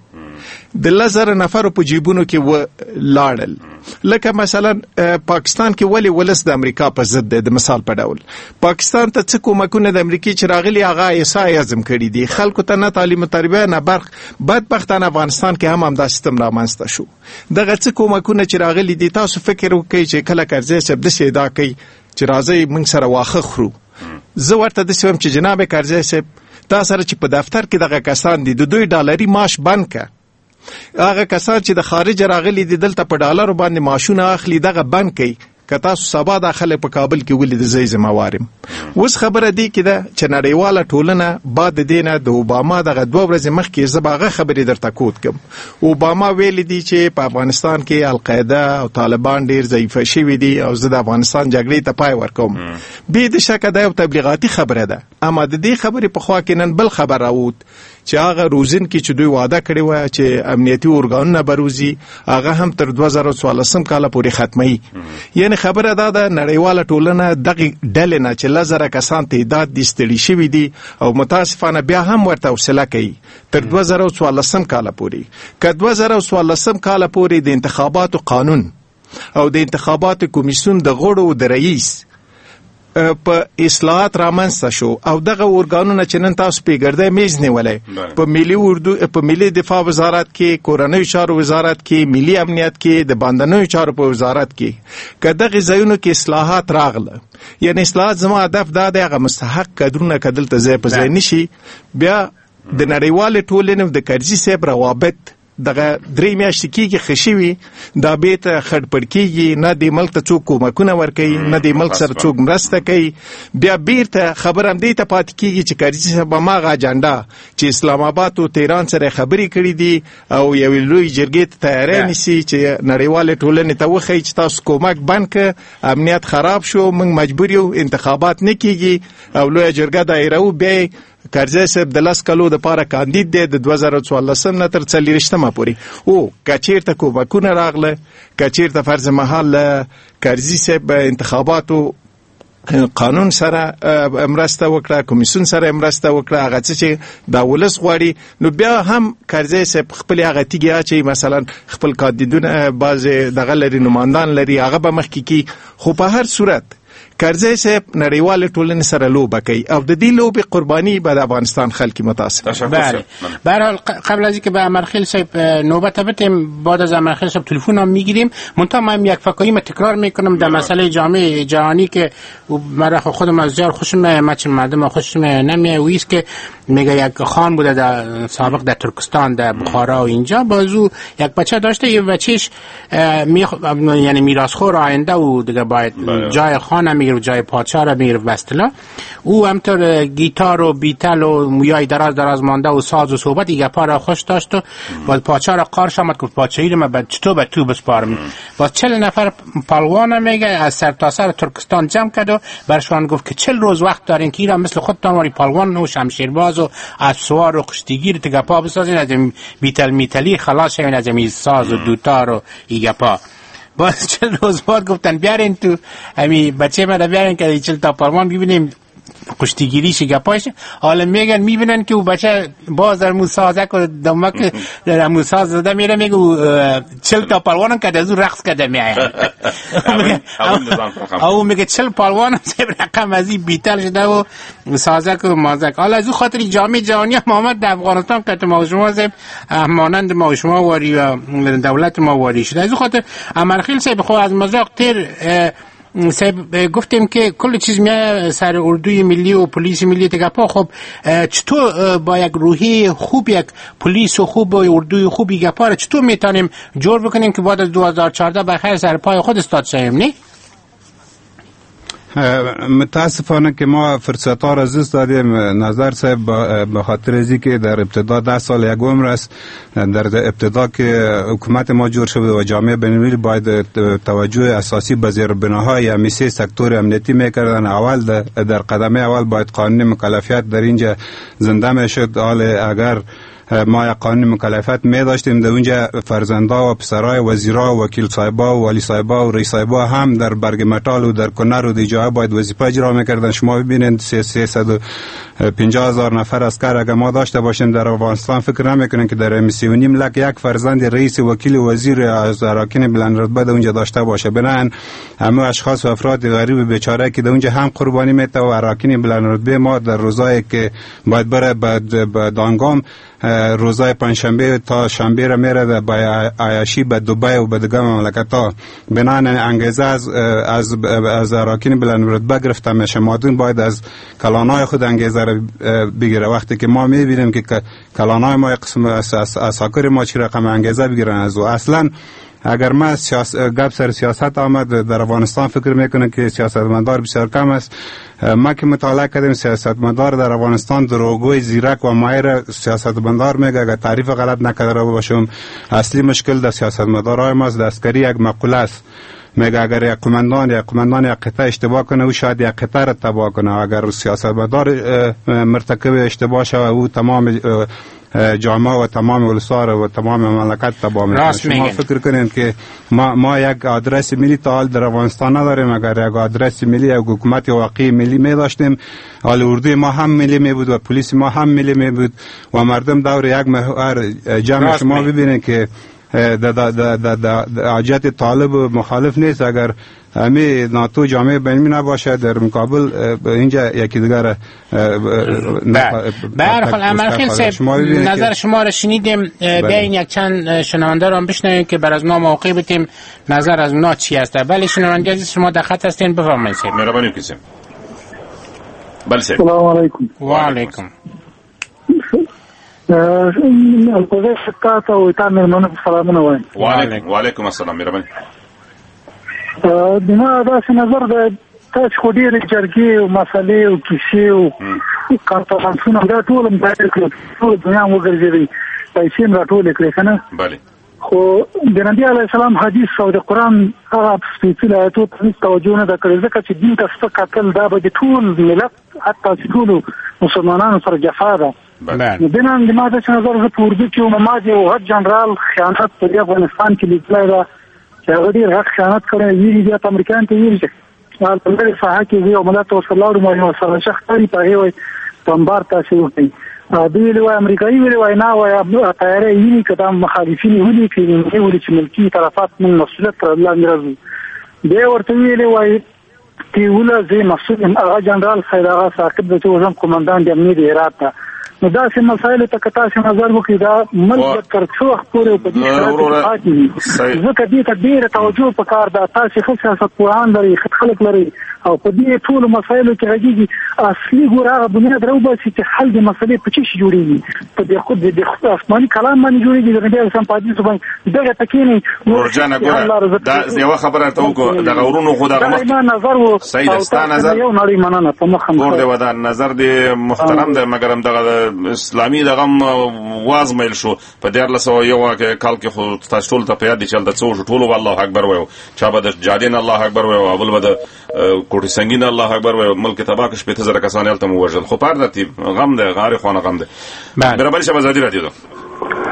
د لزر نفرو په جیبونو کې و لاړل. لکه مثلا پاکستان کې ولی ولس د امریکا په ضد دی. د مثال په ډول پاکستان ته څه کومکونه د امریکا چې راغلي هغه ایسای اعظم کړي دي. خلکو ته نه تعلیم او تربیه نه برخ. بدبختانه افغانستان کې هم همدا سیستم رامنځته شو. دغه څه کومکونه چې راغلي دي تاسو فکر وکړئ چې کله کرزي صاحب داسې ادعا کوي چې راځئ موږ سره واښه خورو. زه ورته داسې وایم چې جناب کرزي صاحب تا سره چې په دفتر کې دغه کسان دي د دوی ډالري معاش بند که. هغه کسان چې د خارج راغلي دي دلته په ډالرو باندې معاشونه اخلي دغه بند کوي. که تاسو سبا د خلک په کابل کې ولید زې ذمہوارم. اوس خبره دی کې ده چې نړیواله ټولنه بعد دینه د اوباما دغه دوه ورځې مخکې زباغه خبرې درته کوت کوم. اوباما ویل دي چې په افغانستان کې القاعده او طالبان ډیر ضعیف شوي دي او زه د افغانستان جګړې ته پای ورکوم. به د شک دا یو تبلیغاتي خبره ده. اما د دې خبرې په خوا کې نن بل خبر راووت چې هغه روزن کې چې دوی وعده کړی و چې امنیتي ارګانونه بروزي هغه هم تر دوه زره څوارلسم کال پورې ختمي. یعنی خبره دا ده نړیواله ټولنه دغه ډلې نه چې لزره کسان تعداد دي ستړي شوي دي او متاسفانه بیا هم ورته حوصله کوي تر دوه زره څوارلسم کال پورې. که دوه زره څوارلسم کال پورې د انتخاباتو قانون او د انتخاباتو کمیسیون د غړو د رئیس په اصلاحات رامنځته شو او دغه ارګانونه چې نن تاسو په ګرځې میز نیولې په ملي اردو په ملي دفاع وزارت کې کورنۍ چارو وزارت کې ملي امنیت کې د باندنیو چارو په وزارت کې که دغه ځایونو کې اصلاحات راغله یعنی اصلاحات زما هدف دا دی هغه مستحق کډرونه کدل ته ځای په ځای نشي بیا د نړیوال ټولنې د کرزي صاحب روابط دغه درې میاشتې کېږي ښه شوي دا بیرته خړپړ کېږي نه د ملک ته څوک کومکونه ورکوي نه د ملک سره څوک مرسته کوي بیا بیرته خبره همدې ته پاتې کېږي چې کرزي صاحب هماغه اجنډا چې اسلام آباد او تهران سره خبرې کړي دي او یوې لوی جرګې ته تیاری نیسي چې نړیوالې ټولنې ته وښیي چې تاسو کومک بند که امنیت خراب شو موږ مجبور یو انتخابات نه کېږي او لویه جرګه دایره و بیا کرزي صاحب د لس کلو د پاره کاندید دی د دوه زره څوارلسم نه تر څلېرویشتمه پورې او که چېرته کومکونه راغله که چېرته فرض محال کرزي صاحب انتخاباتو قانون سره مرسته وکړه کمیسیون سره مرسته وکړه هغه څه چې دا ولس غواړي نو بیا هم کرزي صاحب خپل هغه تیږي اچي مثلا خپل کاندیدونه بعض دغه لري نمائندان لري هغه به مخکې کی خو په هر صورت کرزي صاحب نړیوال ټولنې سره لوبه کوي او د دې لوبې قرباني به د افغانستان خلک متاسف. بله به هر حال قبل از اینکه به امرخیل صاحب نوبت بتیم بعد از امرخیل صاحب تلفن هم میگیریم منتها من یک فکایی ما تکرار میکنم در مسئله جامعه جهانی که مرا خودم از زیار خوشم میاد مردم خوشم نمیاد ویست که میگه یک خان بوده در سابق در ترکستان در بخارا و اینجا بازو یک بچه داشته یه بچهش می یعنی میراثخوار آینده و دیگه باید جای خان میگیره و جای پادشاه را میگیره و اصطلاح او همطور گیتار و بیتل و مویای دراز دراز مانده و ساز و صحبت دیگه پا خوش داشت و باز پادشاه را قارش آمد گفت پادشاهی رو من چطور به تو بسپارم باز چل نفر پالوان میگه از سر تا سر ترکستان جمع کرد و برشان گفت که چل روز وقت دارین که ایرا مثل خودتان واری پالوان و شمشیرباز و اسوار و کشتیگیر تگه پا بسازین از بیتل میتلی خلاص شوین از این ساز و دوتار و ایگه پا باز چل روز بعد گفتن بیارین تو همین بچه من بیارین که چل تا پروان ببینیم کشتیگیریش گپاش. حالا میگن میبینن که او بچه باز در موسازک و دمک در موساز زده میره میگه چل تا پروانم که از او رقص کده میاید. او میگه چل پروانم سیب رقم از این بیتر شده و سازک و مازک. حالا از او خاطر جامعه جهانی هم آمد در افغانستان که ما شما سیب مانند ما شما واری و دولت ما واری شده. از او خاطر امرخیل سیب خود از مزاق تیر سب گفتیم که کل چیز میاد سر اردوی ملی و پلیس ملی تگپا. خب چطور با یک روحی خوب یک پلیس و خوب و اردوی خوبی گپا چطور میتونیم جور بکنیم که بعد از دو هزار و چهارده بخیر سر پای خود استاد شویم؟ نه متاسفانه که ما فرصت ها را از دست دادیم. نظر صاحب به خاطر ازی که در ابتدا ده سال یک عمر است، در ابتدا که حکومت ما جور شد و جامعه بین‌المللی باید توجه اساسی به زیربناهای امیسی سکتور امنیتی میکردن. اول در قدمه اول باید قانون مکلفیت در اینجا زنده میشد. حال اگر ما یک قانون مکلفیت می داشتیم در اونجا فرزندا و پسرای وزیرا و وکیل صاحبا و والی صاحبا و رئیس صاحبا هم در برگ مټال و در کنر و دیجا باید وظیفه اجرا میکردن. شما ببینید سیصد و پنجاه هزار نفر عسکر اگر ما داشته باشیم در افغانستان فکر نمیکنن که در سی و نیم لک یک فرزند رئیس وکیل وزیر از اراکین بلند رتبه در اونجا داشته باشه. بنابراین همه اشخاص و افراد غریب بیچاره که در اونجا هم قربانی میته و اراکین بلند رتبه ما در روزایی که باید بره به دانگام روزای پنجشنبه تا شنبه را میره به عیاشی به دبی و به دیگر مملکت ها. بنابراین انگیزه از از از اراکین بلند رتبه گرفته میشه. مادون باید از کلانای خود انگیزه را بگیره. وقتی که ما میبینیم که کلانای ما قسم اساکر ما چی رقم انگیزه بگیرن از او. اصلا اگر ما سیاست گپ سر سیاست آمد در افغانستان فکر میکنه که سیاستمدار بسیار کم است. ما که مطالعه کردیم سیاستمدار در افغانستان دروغگوی زیرک و ماهر سیاستمدار میگه. اگر تعریف غلط نکرده باشم اصلی مشکل در سیاستمدارای ماست. در عسکری یک مقوله است میگه اگر یک قماندان یا قماندان یک قطعه اشتباه کنه او شاید یک قطعه را تباه کنه. اگر سیاستمدار مرتکب اشتباه شود او تمام جامعه و تمام ولسوار و تمام مملکت تباه میکنه. شما فکر کنید که ما ما یک آدرس ملی تا حال در افغانستان نداریم. اگر یک آدرس ملی یک حکومت واقعی ملی می داشتیم حال اردوی ما هم ملی می بود و پلیس ما هم ملی می بود و مردم دور یک محور جمع. شما ببینید که در حاجت طالب و مخالف نیست. اگر همه ناتو جامعه بین‌المللی نباشه در مقابل اینجا یکی دیگر به هر حال امرخیل صاحب نظر شما را شنیدیم. بیاین یک چند شنونده را بشنویم که بر از ما موقع بتیم نظر از اونا چی است. بله شنونده عزیز شما در خط هستین بفرمایید. مهربانی کسیم. بله سلام. سلام علیکم. و علیکم. القضیه شکایت او تا مهمانو سلامونه وایم. و علیکم و علیکم السلام. مهربانی. دما داسې نظر د تاسو خو ډېرې جرګې او مسلې او کیسې او کارپانسونه دا ټول هم ځای کړل. ټول دنیا وګرځېدې پیسې هم راټولې کړې که نه. بله. خو د نبي علیه السلام حدیث او د قرآن هغه سپېڅلي آیتو ته هېڅ توجه نه ده کړې ځکه چې دین ته سپک کتل دا به د ټول ملت حتی چې ټولو مسلمانانو سره جفا ده. نو دې نه زما داسې نظر زه په اردو کې وم ما د یو غټ جنرال خیانت په دې افغانستان کې لیکلی ده چې هغه ډېر غټ خیانت کړی ویلي بیا په امریکایان ته ویلي چې په لرې ساحه کې زه یو ملت ته ورسره لاړم او یو سره ښه ښکاري په هغې وایي بمبار تاسې وکړئ. دوی ویلي وایي امریکایي ویلي وایي نه وایي طیاره یې ویني که دا مخالفین یې ولیکي یې ویلي چې ملکي طرفات موږ مسؤلیت تر لاندې راځو. بیا یې ورته ویلي وایي چې وله زه مسؤل یم. هغه جنرال صاحب هغه ثاقب ده چې اوس هم قمندان د امنیې د هرات ده. نو داسې مسایلو ته که تاسې نظر وکړئ دا ملک تر څو وخت پورې په دې شرایطو کې پاتې وي. ځکه دې ته ډېره توجه پکار ده. تاسې ښه سیاستپوهان لرئ ښه خلک لرئ او په دې ټولو مسایلو کې غږېږي. اصلي ګوره هغه بنیاد راوباسي چې حل د مسلې په څه شي جوړېږي. په دې خود د آسماني کلام باندې جوړېږي د نبي اسلام په حدیثو باندې دغه ته کښېنئ. نورجانه ګوره دا یوه خبره ته وکړو دغه ورونو خو دغه مخ نظر و صحیح ده ستا نظر یو نړۍ مننه په مخه ګور دی ودا نظر دی محترم دی مګر هم دغه اسلامي دغه وازمیل شو په دیارلس سوه یو کال کې خو تاسو ټول ته په یاد دي چې هلته څه وشو ټولو به الله اکبر ویل. چا به د جادین الله اکبر ویل او بل به د کوټې سنګین الله اکبر ویل. ملک تباه کړ شپېته زره کسان هلته مو وژل. خو پرده غم دی غارې خوانه غم دی. برابر شه ازادي رادیو ده.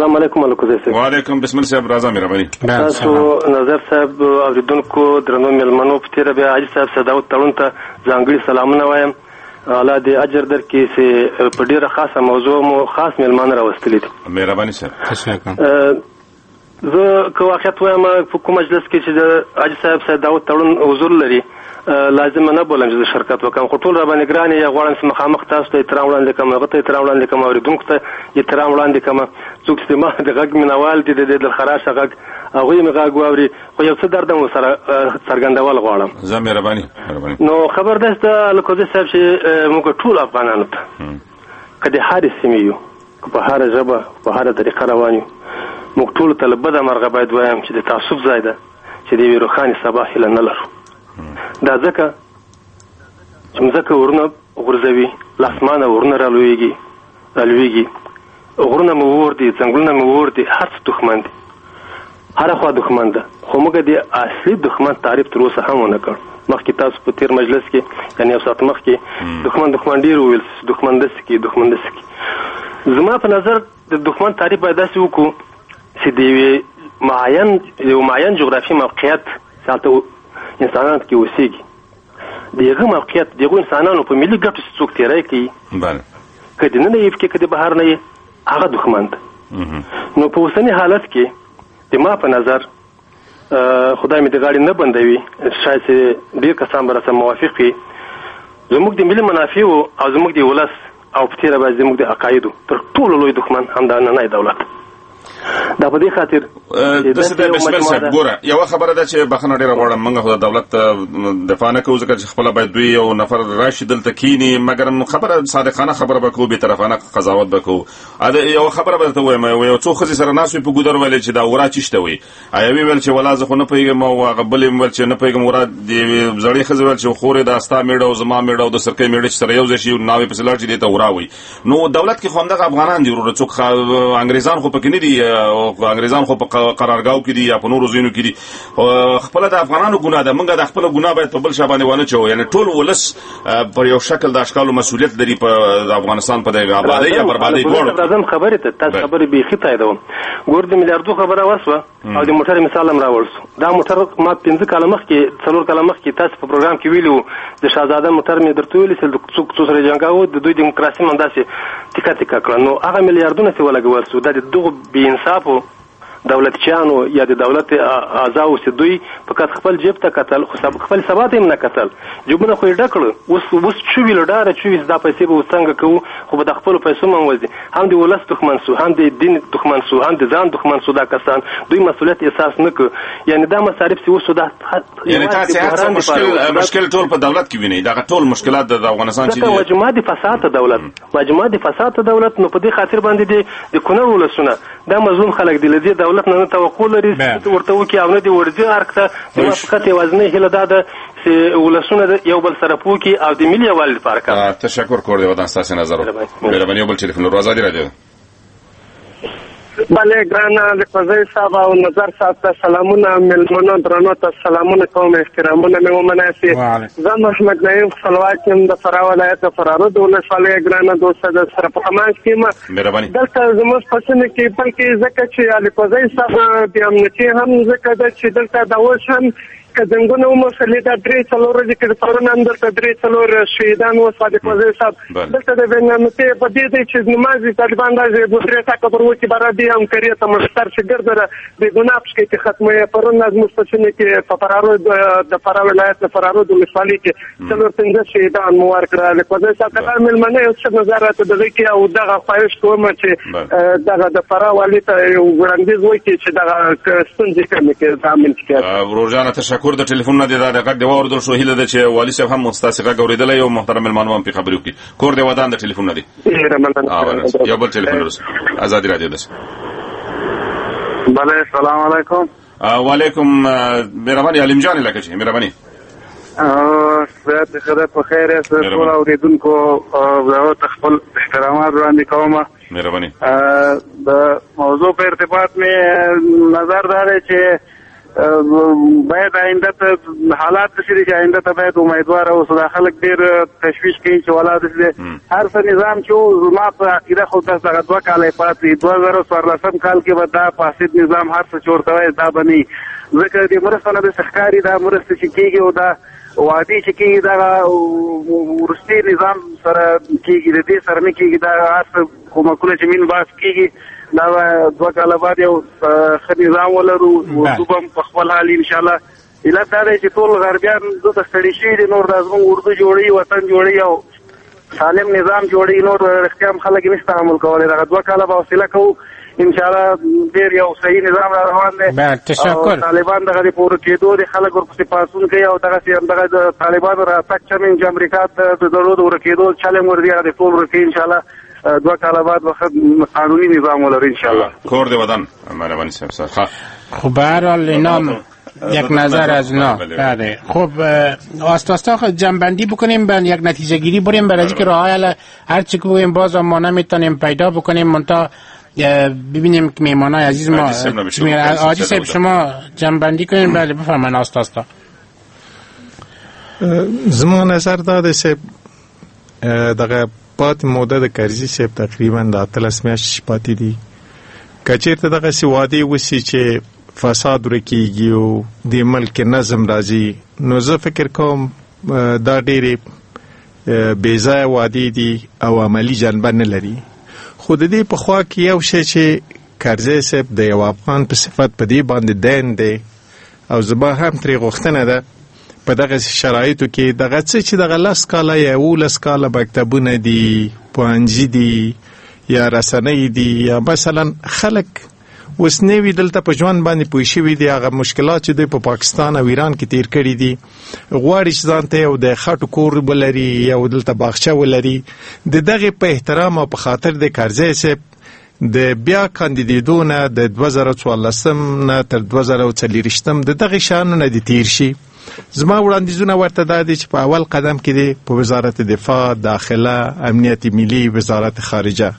السلام علیکم الکوزی صاحب. وعلیکم بسم الله صاحب راځه مهرباني. تاسو نظر صاحب اوریدونکو درنو مېلمنو په تیر بیا حاجي صاحب صداوت تړون ته ځانګړي سلامونه وایم. الله دې اجر درکړي چې په ډیره خاصه موضوع مو خاص مېلمانه راوستلي دي. مهرباني صاحب. تشکر. زه که واقعیت وایم په کوم مجلس کې چې د حاجي صاحب صداوت تړون حضور لري لازم نه بولم چې شرکت وکم، خو ټول را باندې ګران یا غواړم چې مخامخ تاسو ته احترام وړاندې کوم، هغه ته احترام وړاندې کوم، اوریدونکو ته احترام وړاندې کوم. څوک چې ما د غږ مینوال دي د دلخراشه غږ هغوی مې غږ واوري، خو یو څه درد مو سره څرګندول غواړم. زه مهرباني مهرباني نو خبر ده د الکوزي صاحب چې موږ ټول افغانانو ته که د هرې سیمې یو، که په هره ژبه په هره طریقه روان یو، موږ ټولو ته له بده مرغه باید وایم چې د تعصب ځای ده چې د یوې روښانې سبا هیله نه لرو. دا ځکه چې مځکه ورونه غورځوي، له اسمانه ورونه رالویږي رالویږي غرونه مو اور دي، ځنګلونه مو اور دي، هر څه دښمن دي، هره خوا دښمن ده. خو موږ د اصلي دښمن تعریف تر اوسه هم ونه کړ. مخکې تاسو په تیر مجلس کې یعنې یو ساعت مخکې دښمن دښمن ډېر وویل، دښمن داسې کړي دښمن داسې کړي. زما په نظر د دښمن تعریف باید داسې وکړو چې د یوې معین یو معین جغرافي موقعیت چې هلته انسانان کې اوسېږي، د هغه موقعیت د هغو انسانانو په ملي ګټو چې څوک تېری کوي، که د ننه یې پکې که د بهر نه یې، هغه دښمن ده. نو په اوسني حالت کې د ما په نظر خدای مې د غاړې نه بندوي، شاید چې ډېر کسان به راسره موافق وي، زموږ د ملي منافعو او زموږ د ولس او په تېره باید زموږ د عقایدو تر ټولو لوی دښمن همدا نننی دولت. دا په دې خاطر داسې د بسم الله صاحب ګوره یوه خبره ده چې بخښنه ډېره غواړم، موږ خو د دولت دفاع نه کوو ځکه چې خپله باید دوی یو نفر راشي دلته کښېني، مګر خبره صادقانه خبره به کوو، بېطرفانه قضاوت به کوو. یوه خبره به درته ووایم، یو څو ښځې سره ناست وي په ګودر ویلې چې دا ورا چیشته وي، یوې ویل چې ولا زه خو نه پوهېږم، او هغه بلې ویل چې نه پوهېږم. ورا د یوې زړې ښځې ویل چې خورې دا ستا مېړه او زما مېړه او د سرکۍ مېړه چې سره یو ځای شي ناوې پسې لاړ شي دې ته ورا وایي. نو دولت کې خو همدغه افغانان دي وروره، څوک انګریزان خو پکې نه دي، انګریزان خو په قرارګاو کې دي یا په نورو ځایونو کې دي. خپله د افغانانو ګناه ده، موږ د خپله ګناه باید په بل چا باندې ونه چوو. یعنې ټول ولس پر یو شکل د اشکالو مسؤلیت لري په افغانستان په دغه آبادۍ یا بربادۍ دواړو. راځم خبرې ته، تاسو خبرې بیخي تاییدوم. ګور د میلیاردو خبره وسوه او د موټر مثال هم راوړ سو. دا موټر ما پنځه کاله مخکې څلور کاله مخکې تاسو په پروګرام کې ویلي وو د شهزاده موټر مې درته ویلي چې څوک څو سره جنګاوه، د دوی ډیموکراسي هم همداسې تیکه تیکه کړه. نو هغه میلیاردونه چې ولګول سو دا د دغو بې انصافو دولتچیانو یا د دولت اعضاو چې دوی فقط خپل جیب ته کتل، خو خپل سبا ته هم نه کتل، جیبونه خو یې ډک کړل. اوس اوس چوي له ډاره چوي دا پیسې به اوس څنګه کوو، خو به د خپلو پیسو هم وځي. هم د ولس دښمن سو، هم د دین دښمن سو، هم د ځان دښمن سو. دا کسان دوی مسؤلیت احساس نه کړ. یعنې دا مصارف چې اوس دا یعنې تاسې هر څه مشکل مشکل ټول په دولت کې وینئ، دغه ټول مشکلات د افغانستان چې دي مجموعه د فساد دولت مجموعه د فساد دولت. نو په دې خاطر باندې د کونړ ولسونه دا مظلوم خلک دي، له دې دولت نه نه توقع لري ورته وکړي او نه دې ورځي ارګ ته. زما فقط یوازینۍ هیله دا ده چې ولسونه یو بل سره پوه کړي او د ملي یووالي لپاره کار وکړي. تشکر کور دی ودان ستاسې نظر مهرباني. یو بل ټلیفون لرو، ازادي راډیو. بله ګرانه الکوزی صاحب او نظر صاحب ته سلامونه، مېلمنو درنو ته سلامونه کوم، احترامونه مې ومناسي. زه محمد نعیم خپلواک یم د فراه ولایت د فرارود ولسوالۍ ګرانه دوسته د سره په خماس کې یم. دلته زموږ په سیمه کې بلکې ځکه چې الکوزی صاحب د امنیتي هم ځکه ده چې دلته دا اوس هم که جنګونه وموښلي دا درې څلور ورځې کې د پرون هم دلته درې څلور شهیدان وسوه. الکوزی صاحب دلته د بینالمللي په دې دی چې نمازې طالبان داسې دو درې ټاکه پر وکړي برابري همکاري ته مشتر چې ګرځره بېګناه پشکې کې ختموي. پرون زموږ په سیمه کې په فرارود د فراه ولایت د فرارود ولسوالۍ کې څلور پنځه شهیدان مو ورکړه. الکوزی صاحب که دا مېلمانه یو څه نظر راته دغه کې او دغه خواهش کوم چې دغه د فراه والي ته یو وړاندیز وکړي چې دغه ستونزې کمې کړي دا امن کړي. ورور جانه تشکر د ټلیفون نه دی دا غږ دی واوریدل شو. هیله ده چې والي صاحب هم ستاسې غږ اورېدلی او محترم مېلمانو هم پرې خبرې وکړي. کور دی ودان د ټلیفون نه دی. یو بل ټلیفون لرو، ازادي راډیو ده. بله سلام علیکم. وعلیکم مهرباني علیم جان لکه چې مهرباني صحت خدای په خیر یاست. ټول اورېدونکو ته خپل احترامات وړاندې کوم. مهرباني. د موضوع په ارتباط مې نظر دا دی چې باید آینده ته حالات داسې دي چې آینده ته باید امیدوار اوسو. دا خلک ډېر تشویش کوي چې ولا داسې هر څه نظام چې و زما په عقیده خو دغه دوه کاله یې پاتې دي. دوه زره څوارلسم کال کې به دا فاسد نظام هر څه چې ورته وایي دا به نه وي، ځکه دې مرسته نه داسې ښکاري دا مرسته چې کېږي او دا وعدې چې کېږي دغه وروستي نظام سره کېږي، د دې سره نه کېږي. دا هر څه کومکونه چې مین باس کېږي دا دوه کاله بعد یو ښه نظام ولرو، اردو به هم په خپل حال انشاءالله. علت دا دی چې ټول غربیان دلته ستړي شوي دي، نور دا زموږ اردو جوړوي، وطن جوړوي او سالم نظام جوړوي، نور رښتیا هم خلک یې نشي تحمل کولی. دغه دوه کاله به حوصله کوو انشاءالله، ډېر یو صحیح نظام را روان دی. او طالبان دغه د پوره کېدو د خلک ورپسې پاڅون کوي او دغسې همدغه د طالبانو راتګ چمن چې امریکا ته د ضرورت ورکېدو چل هم ور دي هغه د ټول ورکوي انشاءالله. دوه کاله بعد به قانونی نظام ولرو انشاءالله. کور دی وطن مهربانی صاحب. خب به هر حال اینا یک نظر از اینا. بله خب آستاستا جنبندی بکنیم به یک نتیجه گیری بریم برای اینکه راه حل هر چی که بگیم باز ما نمیتونیم پیدا بکنیم. منتها ببینیم که میهمانای عزیز ما آجی صاحب شما جنبندی کنیم. بله بفرمایید آستاستا. زما نظر داده صاحب دغه پاتې موده د کرزي صاحب تقریبا د اتلس میاشتې پاتې دي. که چېرته دغسې وعدې وسي چې فساد ورکېږي او د ملک نظم راځي، نو زه فکر کوم دا ډېرې بېځایه وعدې دي او عملي جنبه نه لري. خو د دې په خوا کې یو شی چې کرزي صاحب د یو افغان په صفت په دې باندې دین دی او زما هم ترې غوښتنه ده په دغه شرایطو کې دغه څه چې دغه لس کاله یا اوولس کاله مکتبونه دي، پوهنځي دي یا رسنۍ دي، یا مثلا خلک اوس نوي دلته په ژوند باندې پوه شوي دي، هغه مشکلات چې دوی په پاکستان او ایران کې تیر کړي دي، غواړي چې ځان ته یو د خټو کور ولري، یو دلته باغچه ولري. د دغې په احترام او په خاطر د کرزي صاحب د بیا کاندیدېدو نه د دوه زره څوارلسم نه تر دوه زره څلېرویشتم د دغې شیانو نه دې تیر شي. زما وړاندیزونه ورته دا دي چې په اول قدم کې دی په وزارت دفاع، داخله، امنیت ملي، وزارت خارجه،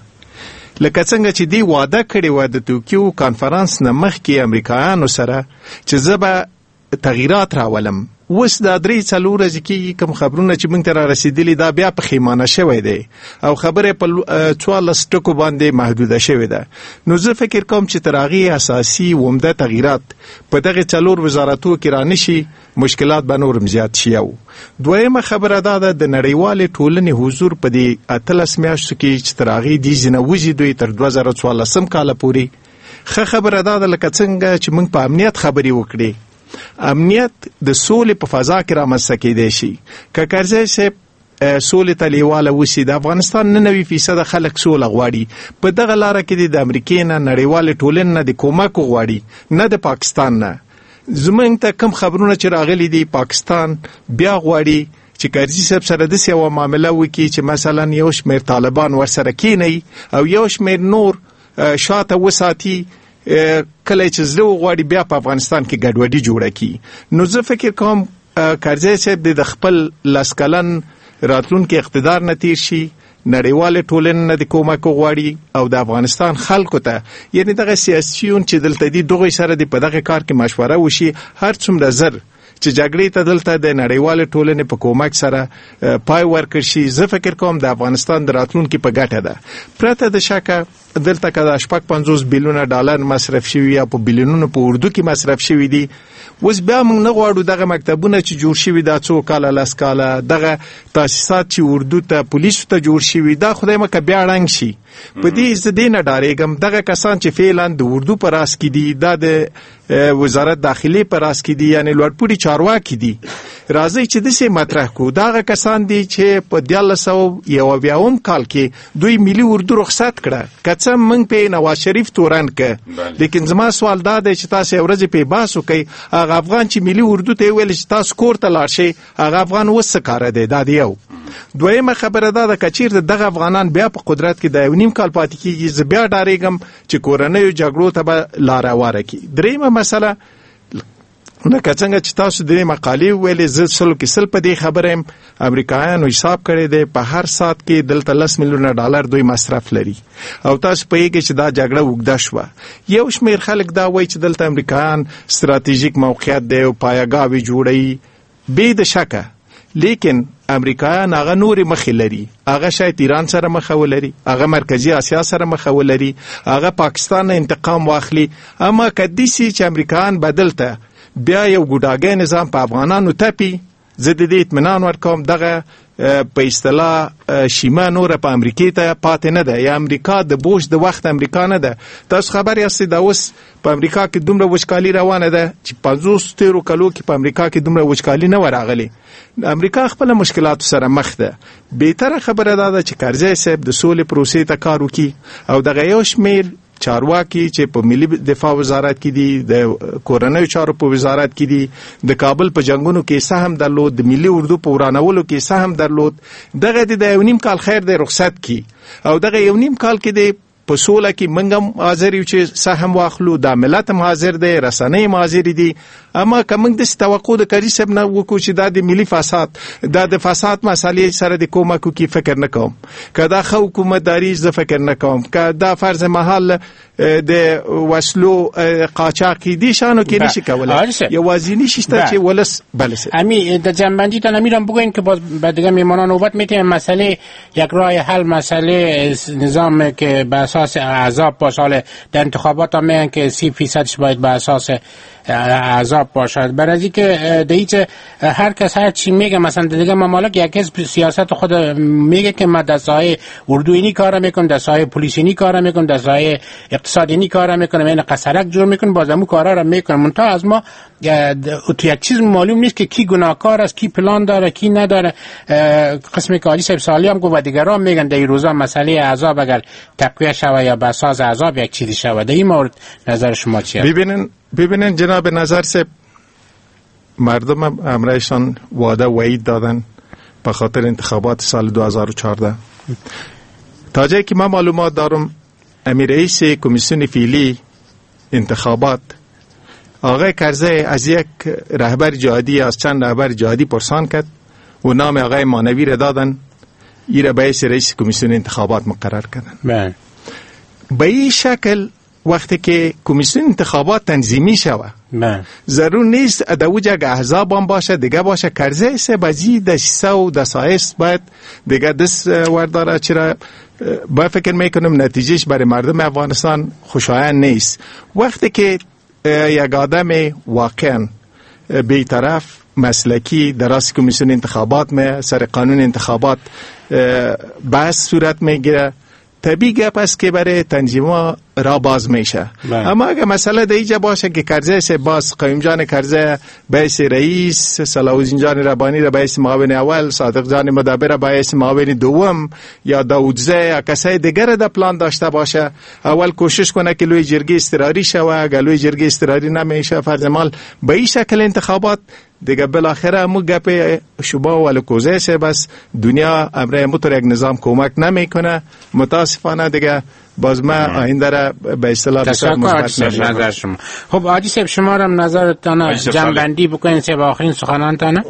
لکه څنګه چې دی وعده کړې وه د توکیو کانفرانس نه مخکې امریکایانو سره چې زه به تغییرات راولم. اوس دا درې څلور ورځې کېږي کوم خبرونه چې موږ ته را رسېدلي دا بیا پښیمانه شوی دی او خبرې په څوارلس ټکو باندې محدوده شوې ده. نو زه فکر کوم چې تر هغې اساسي عمده تغییرات په دغې څلور وزارتو کې را نشي، مشکلات به نور هم زیات شي. او دویمه خبره دا ده د نړیوالې ټولنې حضور په دې اتلس میاشتو کې چې تر هغې دیزې نه وځي دوی تر دوه زره څوارلسم کاله پورې. ښه خبره دا ده لکه څنګه چې موږ په امنیت خبرې وکړې، امنیت د سولې په فضا کې رامنځته کېدی شي. که کرزي صاحب سولې ته لیواله وسي، د افغانستان نوي فیصده خلک سوله غواړي، په دغه لاره کې د امریکې نه، نړیوالې ټولنې نه د کومک غواړي، نه د پاکستان نه. زمونږ ته کم خبرونه چې راغلي دي پاکستان بیا غواړي چې کرزي صاحب سره داسې یوه معامله وکړي چې مثلا یو شمېر طالبان ورسره کېنوي او یو شمېر نور شاته وساتي، کله چې زړه وغواړي بیا په افغانستان کې ګډوډي جوړه کړي. نو زه فکر کوم کرزي صاحب د خپل لس کلن راتلونکي اقتدار نه تیر شي، نړیوالې ټولنې نه د کومک غواړي او د افغانستان خلکو ته، یعنی دغه سیاسیون چې دلته دي دغوی سره د په دغه کار کې مشوره وشي، هر څومره زر چې جګړې ته دلته د نړیوالې ټولنې په کومک سره پای ورکړ شي، زه فکر کوم د افغانستان د راتلونکي په ګټه ده. پرته د شکه دلته که د شپږ پنځوس بیلیونه ډالر مصرف شوي یا په بیلیونونو په اردو کې مصرف شوي دي، اوس بیا موږ نه غواړو دغه مکتبونه چې جوړ شوي دا څو کاله لس کاله، دغه تاسیسات چې اردو ته پولیسو ته جوړ شوي دا خدای مکه بیا ړنګ شي. په دې زه دې نه ډارېږم، دغه کسان چې فعلا د اردو په راس کې دي، دا د وزارت داخلي په راس کې دي، یعنی لوړپوړي چارواکي دي، راځي چې داسې مطرح کړو. دغه کسان دي چې په دیارلس سوه یو اویاوم کال کې دوی ملي اردو رخصت کړه، که څه موږ پې نواز شریف تورن که، لیکن زما سوال دا دی چې تاسې یو ورځې پې بحث وکئ، هغه افغان چې ملي اردو ته یې ویل چې تاسو کور ته لاړ شئ، هغه افغان اوس څه کاره دی؟ دا دی یو. دویمه خبره دا ده که چېرته دغه افغانان بیا په قدرت کې د یو نیم کال پاتې کېږي، زه بیا ډارېږم چې کورنیو جګړو ته به لاره واره کړي. درېیمه مسله لکه څنګه چې تاسو د مقالې ویلې زه سلو کې سل په دې خبره يم امریکایانو حساب کړی دی په هر سات کې دلته لس میلیونه ډالر دوی مصرف لري او تاسو په یګه چې دا جګړه وګدا شو یو شمیر خلک دا وایي چې دلته امریکایان ستراتیژیک موقعیت دی او پایګاوي جوړي به د شکه لیکن امریکایان هغه نورې مخې لري هغه شاید ایران سره مخه ولري هغه مرکزی اسیا سره مخه ولري هغه پاکستان انتقام واخلي اما کدي سي چې امریکایان بدلته بیا یو ګډاګي نظام په افغانانو تپي زه د دې اطمینان ورکوم دغه په اصطلاح شیما نور په امریکا ته پاتې نه ده یا امریکا د بوج د وخت امریکا نه ده تاسو خبر یاست دا اوس په امریکا کې دومره وچکالي روانه ده چې پنځوس تیرو کلو کې په امریکا کې دومره وچکالي نه ورغلي امریکا خپل مشکلات سره مخ ده بهتره خبره ده چې کرزی صاحب د سولې پروسې ته کار وکړي او دغه یو شمیر چارواکي چې په ملي دفاع وزارت کې دي د کورنیو چارو په وزارت کې دي د کابل په جنگونو کې سهم درلود د ملي اردو په ورانولو کې سهم درلود دغه د یو نیم کال خیر د رخصت کی او دغه یو نیم کال کې د په سوله کې منګم حاضر یو چې سهم واخلو د ملت هم حاضر دی رسنۍ هم حاضر دي اما کوم د توقع د کاری سب نه وکړو چې د ملي فساد د فساد مسالې سره د کومکو کې فکر نه کوم کدا خو حکومتداري ز فکر نه کوم کدا فرض محل د وسلو قاچاق دي شانو کې نشي کولای یو وازینی شته چې ولس بلسه امی د جنبندی تا نمیرم بگوین که باز بعد میمانان نوبت میتیم مسئله یک راه حل مسئله نظام که به اساس احزاب باشه در انتخابات هم میگن که سی فیصدش باید به اساس احزاب باشد برای که دیگه هر کس هر چی میگه مثلا دیگه ممالک یک از سیاست خود میگه که ما دستای اردویی کار میکنم دستای پلیسینی کار میکنم دستای اقتصادی کار میکنم این قصرک جور میکنم بازمو کارا رو میکنم منتها از ما تو یک چیز معلوم نیست که کی گناهکار است کی پلان داره کی نداره قسم کالی صاحب سالی هم گفت و دیگران میگن در این روزا مسئله احزاب اگر تقویه شوه یا بساز احزاب یک چیزی شوه در این مورد نظر شما چیه؟ ببینن ببینن جناب نظر سے مردم امرایشان وعده وعید دادن به خاطر انتخابات سال دو هزار و چهارده تا جایی که من معلومات دارم امیر رئیس کمیسیون فعلی انتخابات آقای کرزی از یک رهبر جهادی از چند رهبر جهادی پرسان کرد و نام آقای مانوی را دادن این را به رئیس کمیسیون انتخابات مقرر کردن به این شکل وقتی که کمیسیون انتخابات تنظیمی شوه ضرور نیست ادوجه که احزاب هم باشه دیگه باشه کرزی سه بازی دسیسه و دسایست باید دیگه دست ورداره چرا با فکر میکنم نتیجهش برای مردم افغانستان خوشایند نیست وقتی که یک آدم واقعا بیطرف مسلکی در راست کمیسیون انتخابات میں سر قانون انتخابات بحث صورت میگیره طبیعی گپ است که برای تنظیم‌ها را باز میشه اما اگه مسئله دیگه باشه که کرزی سے باز قیوم جان کرزی بیس رئیس صلاح الدین جان ربانی را بیس معاون اول صادق جان مدبر را بیس معاون دوم یا داودزه یا کسای دیگر در پلان داشته باشه اول کوشش کنه که لوی جرگه اضطراری شوه اگه لوی جرگه اضطراری نمیشه فرض مال به این شکل انتخابات دیگه بالاخره مو گپ شبا و لکوزه سه بس دنیا امر مطور یک نظام کمک نمیکنه متاسفانه دیگه باز ما آینده را به اصطلاح بسیار مثبت نظر شما. خب حاجی صاحب شما را نظرتان جنبندی بکنین سه با آخرین سخنانتان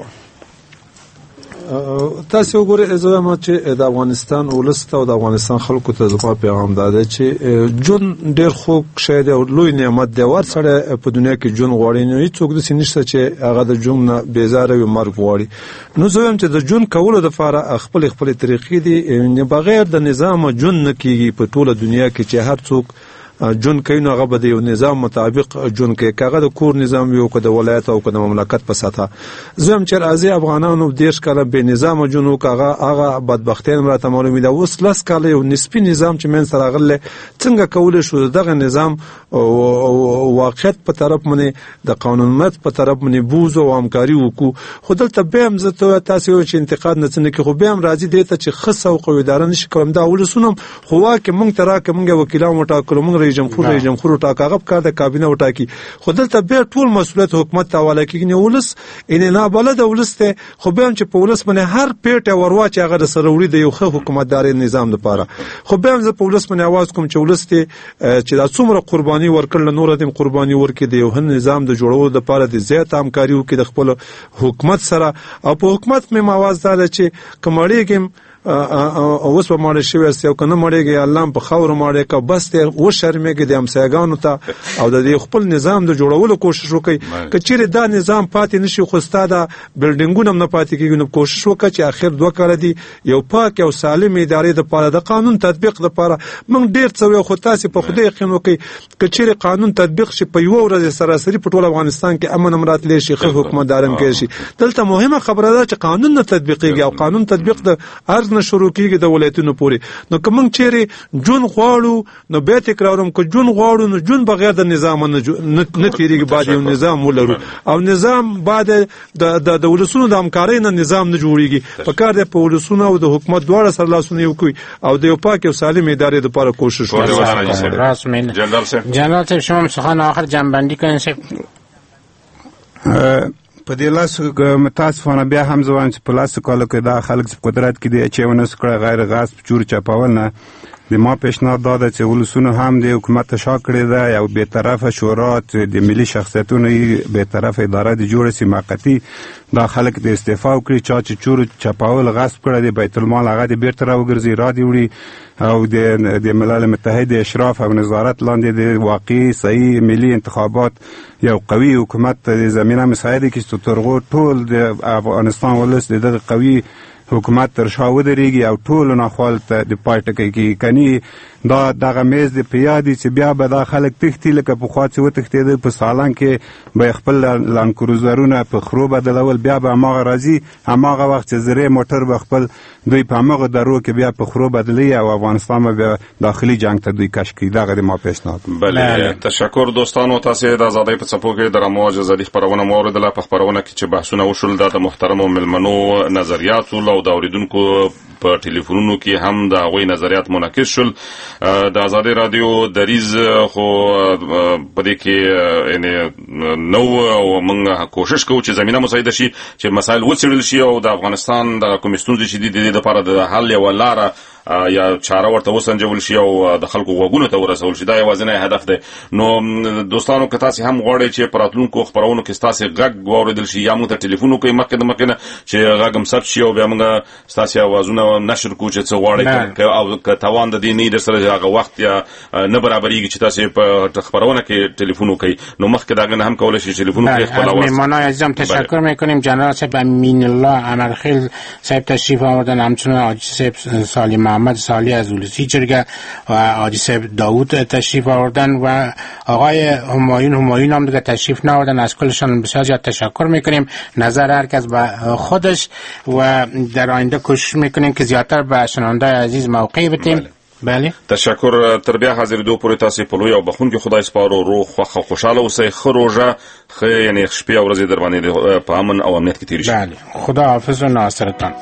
تاسو وګورئ زه ما چې د افغانستان ولست او د افغانستان خلکو ته زما پیغام داده چې جون ډېر خوږ شی دی او لوی نعمت دی ور سره په دنیا کې جون غواړي نو هیڅوک داسې نشته چې هغه د جون نه بیزاره وي مرګ غواړي نو زه وایم چې د جون کولو دپاره خپل خپل طریقې دي بغیر د نظام جون نه کېږي په ټوله دنیا کې چې هر څوک جون کوي نو هغه به د یو نظام مطابق جون کوي هغه د کور نظام وي او که د ولایت او که د مملکت په سطحه زه هم چې راځي افغانانو دېرش کاله بې نظامه جون وکړه هغه هغه بدبختۍ هم راته معلومې ده اوس لس کاله یو نسبي نظام چې منځته راغلی څنګه کولی شو دغه نظام واقعیت په طرف باندې د قانونمت په طرف باندې بوز او همکاري وکړو خو دلته بیا هم زه تاسې وایو چې انتقاد نه څه نه کوي خو بیا هم راځي دې ته چې ښه سوق او اداره نشي کولی دا ولسونه خو واکې مونږ ته راکړه مونږ یې وکیلان وټاکلو مونږ رئیس جمهور رئیس جمهور ټاکه هغه کار د کابینه وټاکي خو دلته به ټول مسؤلیت حکومت ته حواله کیږي ولس ان نه بلد ولس ته خو به هم چې په ولس باندې هر پیټه وروا چې هغه سره وړي د یو ښه حکومتداري نظام لپاره خو به هم په ولس باندې आवाज کوم چې ولس ته چې دا څومره قرباني ورکړل نور دیم قرباني ورکړي د یو نظام د جوړولو لپاره د زیات همکاري وکړي د خپل حکومت سره او په حکومت مې आवाज دار چې کمړېږم اوس په ماړه شوی است او کنه مړېږي الله په خاور ماړه کا بس ته و شرمېږي د امسایګانو ته او د خپل نظام د جوړولو کوشش وکړي کچېره دا نظام پاتې نشي خو ستاده بلډینګونه نه پاتې کیږي نو کوشش وکړي چې اخر دوه کال دي یو پاک او سالم ادارې د پاره د قانون تطبیق د پاره موږ ډیر څه خو تاسو په خوده یقین وکړي کچېره قانون تطبیق شي په یو ورځ سراسری په ټول افغانستان کې امن امرات لري شي خو حکومتداران کې شي دلته مهمه خبره ده چې قانون نه تطبیقيږي او قانون تطبیق د ارز نه شروع کیږي د ولایتونو پورې نو کوم چیرې جون غواړو نو به تکراروم کو جون غواړو نو جون بغیر د نظام نه نه تیریږي بعد یو نظام ولرو او نظام بعد د د ولسونو د همکارۍ نه نظام نه جوړیږي په کار د ولسونو او د حکومت دواړه سره لاسونه یو کوي او د یو پاک او سالم ادارې لپاره کوشش وکړي راست مين جنرال صاحب شما څنګه اخر جنبندی کوئ صاحب په دې لاس متاسفانه بیا هم ځوان چې په لاس کالو کې دا خلک په قدرت کې دي چې ونه سکړه غیر غصب چور چپاول نه د ما پیشنهاد داده چې ولسونو هم د حکومت شا کړی ده یو بی‌طرفه شورا د ملي شخصیتونو بی‌طرفه اداره د جوړ سي موقتی دا خلک د استعفا وکړي چا چې چور چپاول غصب کړی دی بیت المال هغه د بیرته راوګرځي را دی وړي او د د ملل متحد اشراف او نظارت لاندې د واقعي صحیح ملي انتخابات یو قوي حکومت د زمينه مساعده کې چې ترغو ټول د افغانستان ولس د قوي حکومت تر شا ودرېږي او ټول ناخوال ته د پای ټکی کې کني دا دغه میز د پیادي چې بیا به دا خلک تختی لکه په خوا چې وتښتېدل په سالان کې به خپل لان کروزرونه په خرو بدلول بیا به هماغه راځي هماغه وخت چې زرې موټر به خپل دوی په هماغه درو کې بیا په خرو بدلی او افغانستان به داخلي جنگ ته دوی کش کړي دغه د ما پیشنهاد بله تشکر دوستانو تاسو د آزادۍ په څپو کې د رامو ازادي خبرونه موردله په خبرونه کې چې بحثونه وشول د محترمو ملمنو نظریات او د اوریدونکو په ټلیفونونو کې هم د غوي نظریات منعکس شول د آزادۍ رادیو دریز خو په دې کې یعنی نو او موږ کوشش کوو چې زمينه مساعده شي چې مسایل وڅېړل شي او د افغانستان د کومستون چې د دې لپاره د حل یو لار یا چاره ورته وسنجول شي او د خلکو وګونو ته ورسول شي دا یوازینی هدف دی نو دوستانو که تاسو هم غواړئ چې پراتلونکو خبرونو کې تاسو غږ واوریدل شي یا موږ ته ټلیفون وکړئ مخکې د مخکې چې غږ هم ثبت شي او بیا موږ تاسو اوازونه نشر کوو چې څه غواړئ او که توان د دې نه در سره هغه وخت یا نه برابرېږي چې تاسو په خبرونه کې ټلیفون وکړئ نو مخکې دا غن هم کولای شي ټلیفون وکړئ خپل اواز مهمانان عزیزم تشکر میکنیم جنرال صاحب امین الله امرخیل صاحب تشریف آوردن همچنین حاجی صاحب سالی محمد سالی از ولسی جرگه و حاجی صاحب داوود تشریف آوردن و آقای همایون همایون هم دیگه تشریف نآوردن از کلشان بسیار زیاد تشکر میکنیم نظر هر کس به خودش و در آینده کوشش میکنیم که زیادتر به شنونده عزیز موقعی بدیم بله تشکر تر بیا حاضر دو پوری تاسو په لوی او بخون کې خدای سپارو روح خو خوشاله اوسئ خروجه خ یعنی شپې او ورځې در باندې په امن او امنیت کې تیر شي بله خدا حافظ و ناصرتان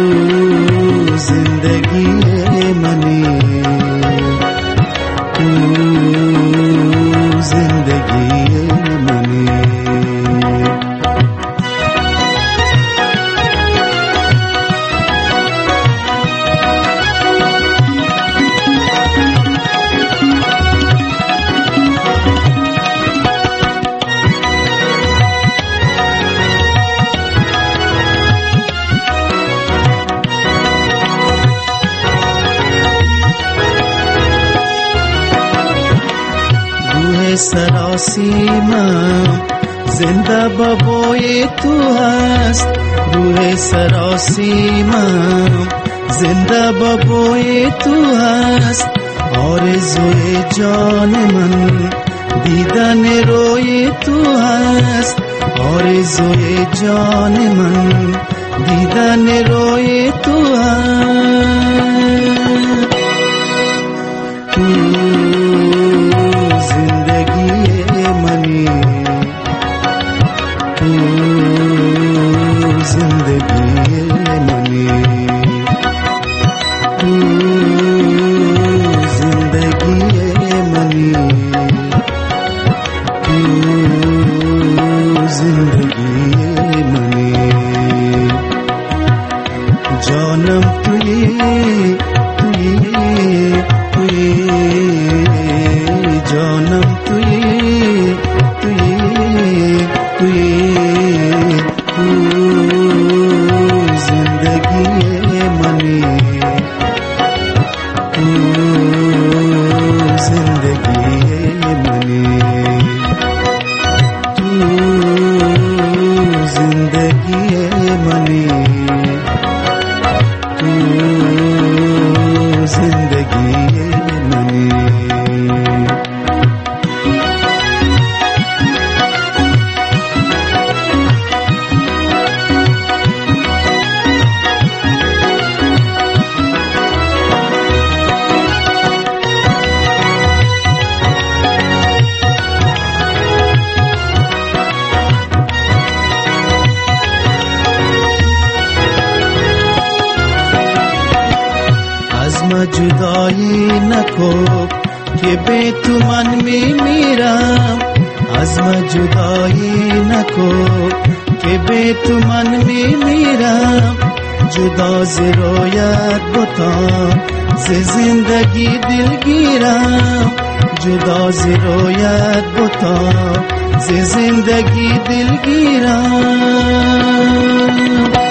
जिंदगी मनी سراسیمم زنده بابای تو هست روح سراسیمم زنده بابای تو هست آرزوی جان من دیدن روی تو هست آرزوی جان من دیدن روی تو هست تو زندگی منی تو زندگی منی تو زندگی منی تو زندگی منی جانم توی توی توی جانم توی توی توی تو زندگی منی تو زندگی منی تو زندگی منی تو زندگی منی جدایی نکو که به تو من می میرم از من جدایی نکو که به تو من می میرم جدا ز رویت بتا ز زندگی دلگیرم جدا ز رویت بتا ز زندگی دلگیرم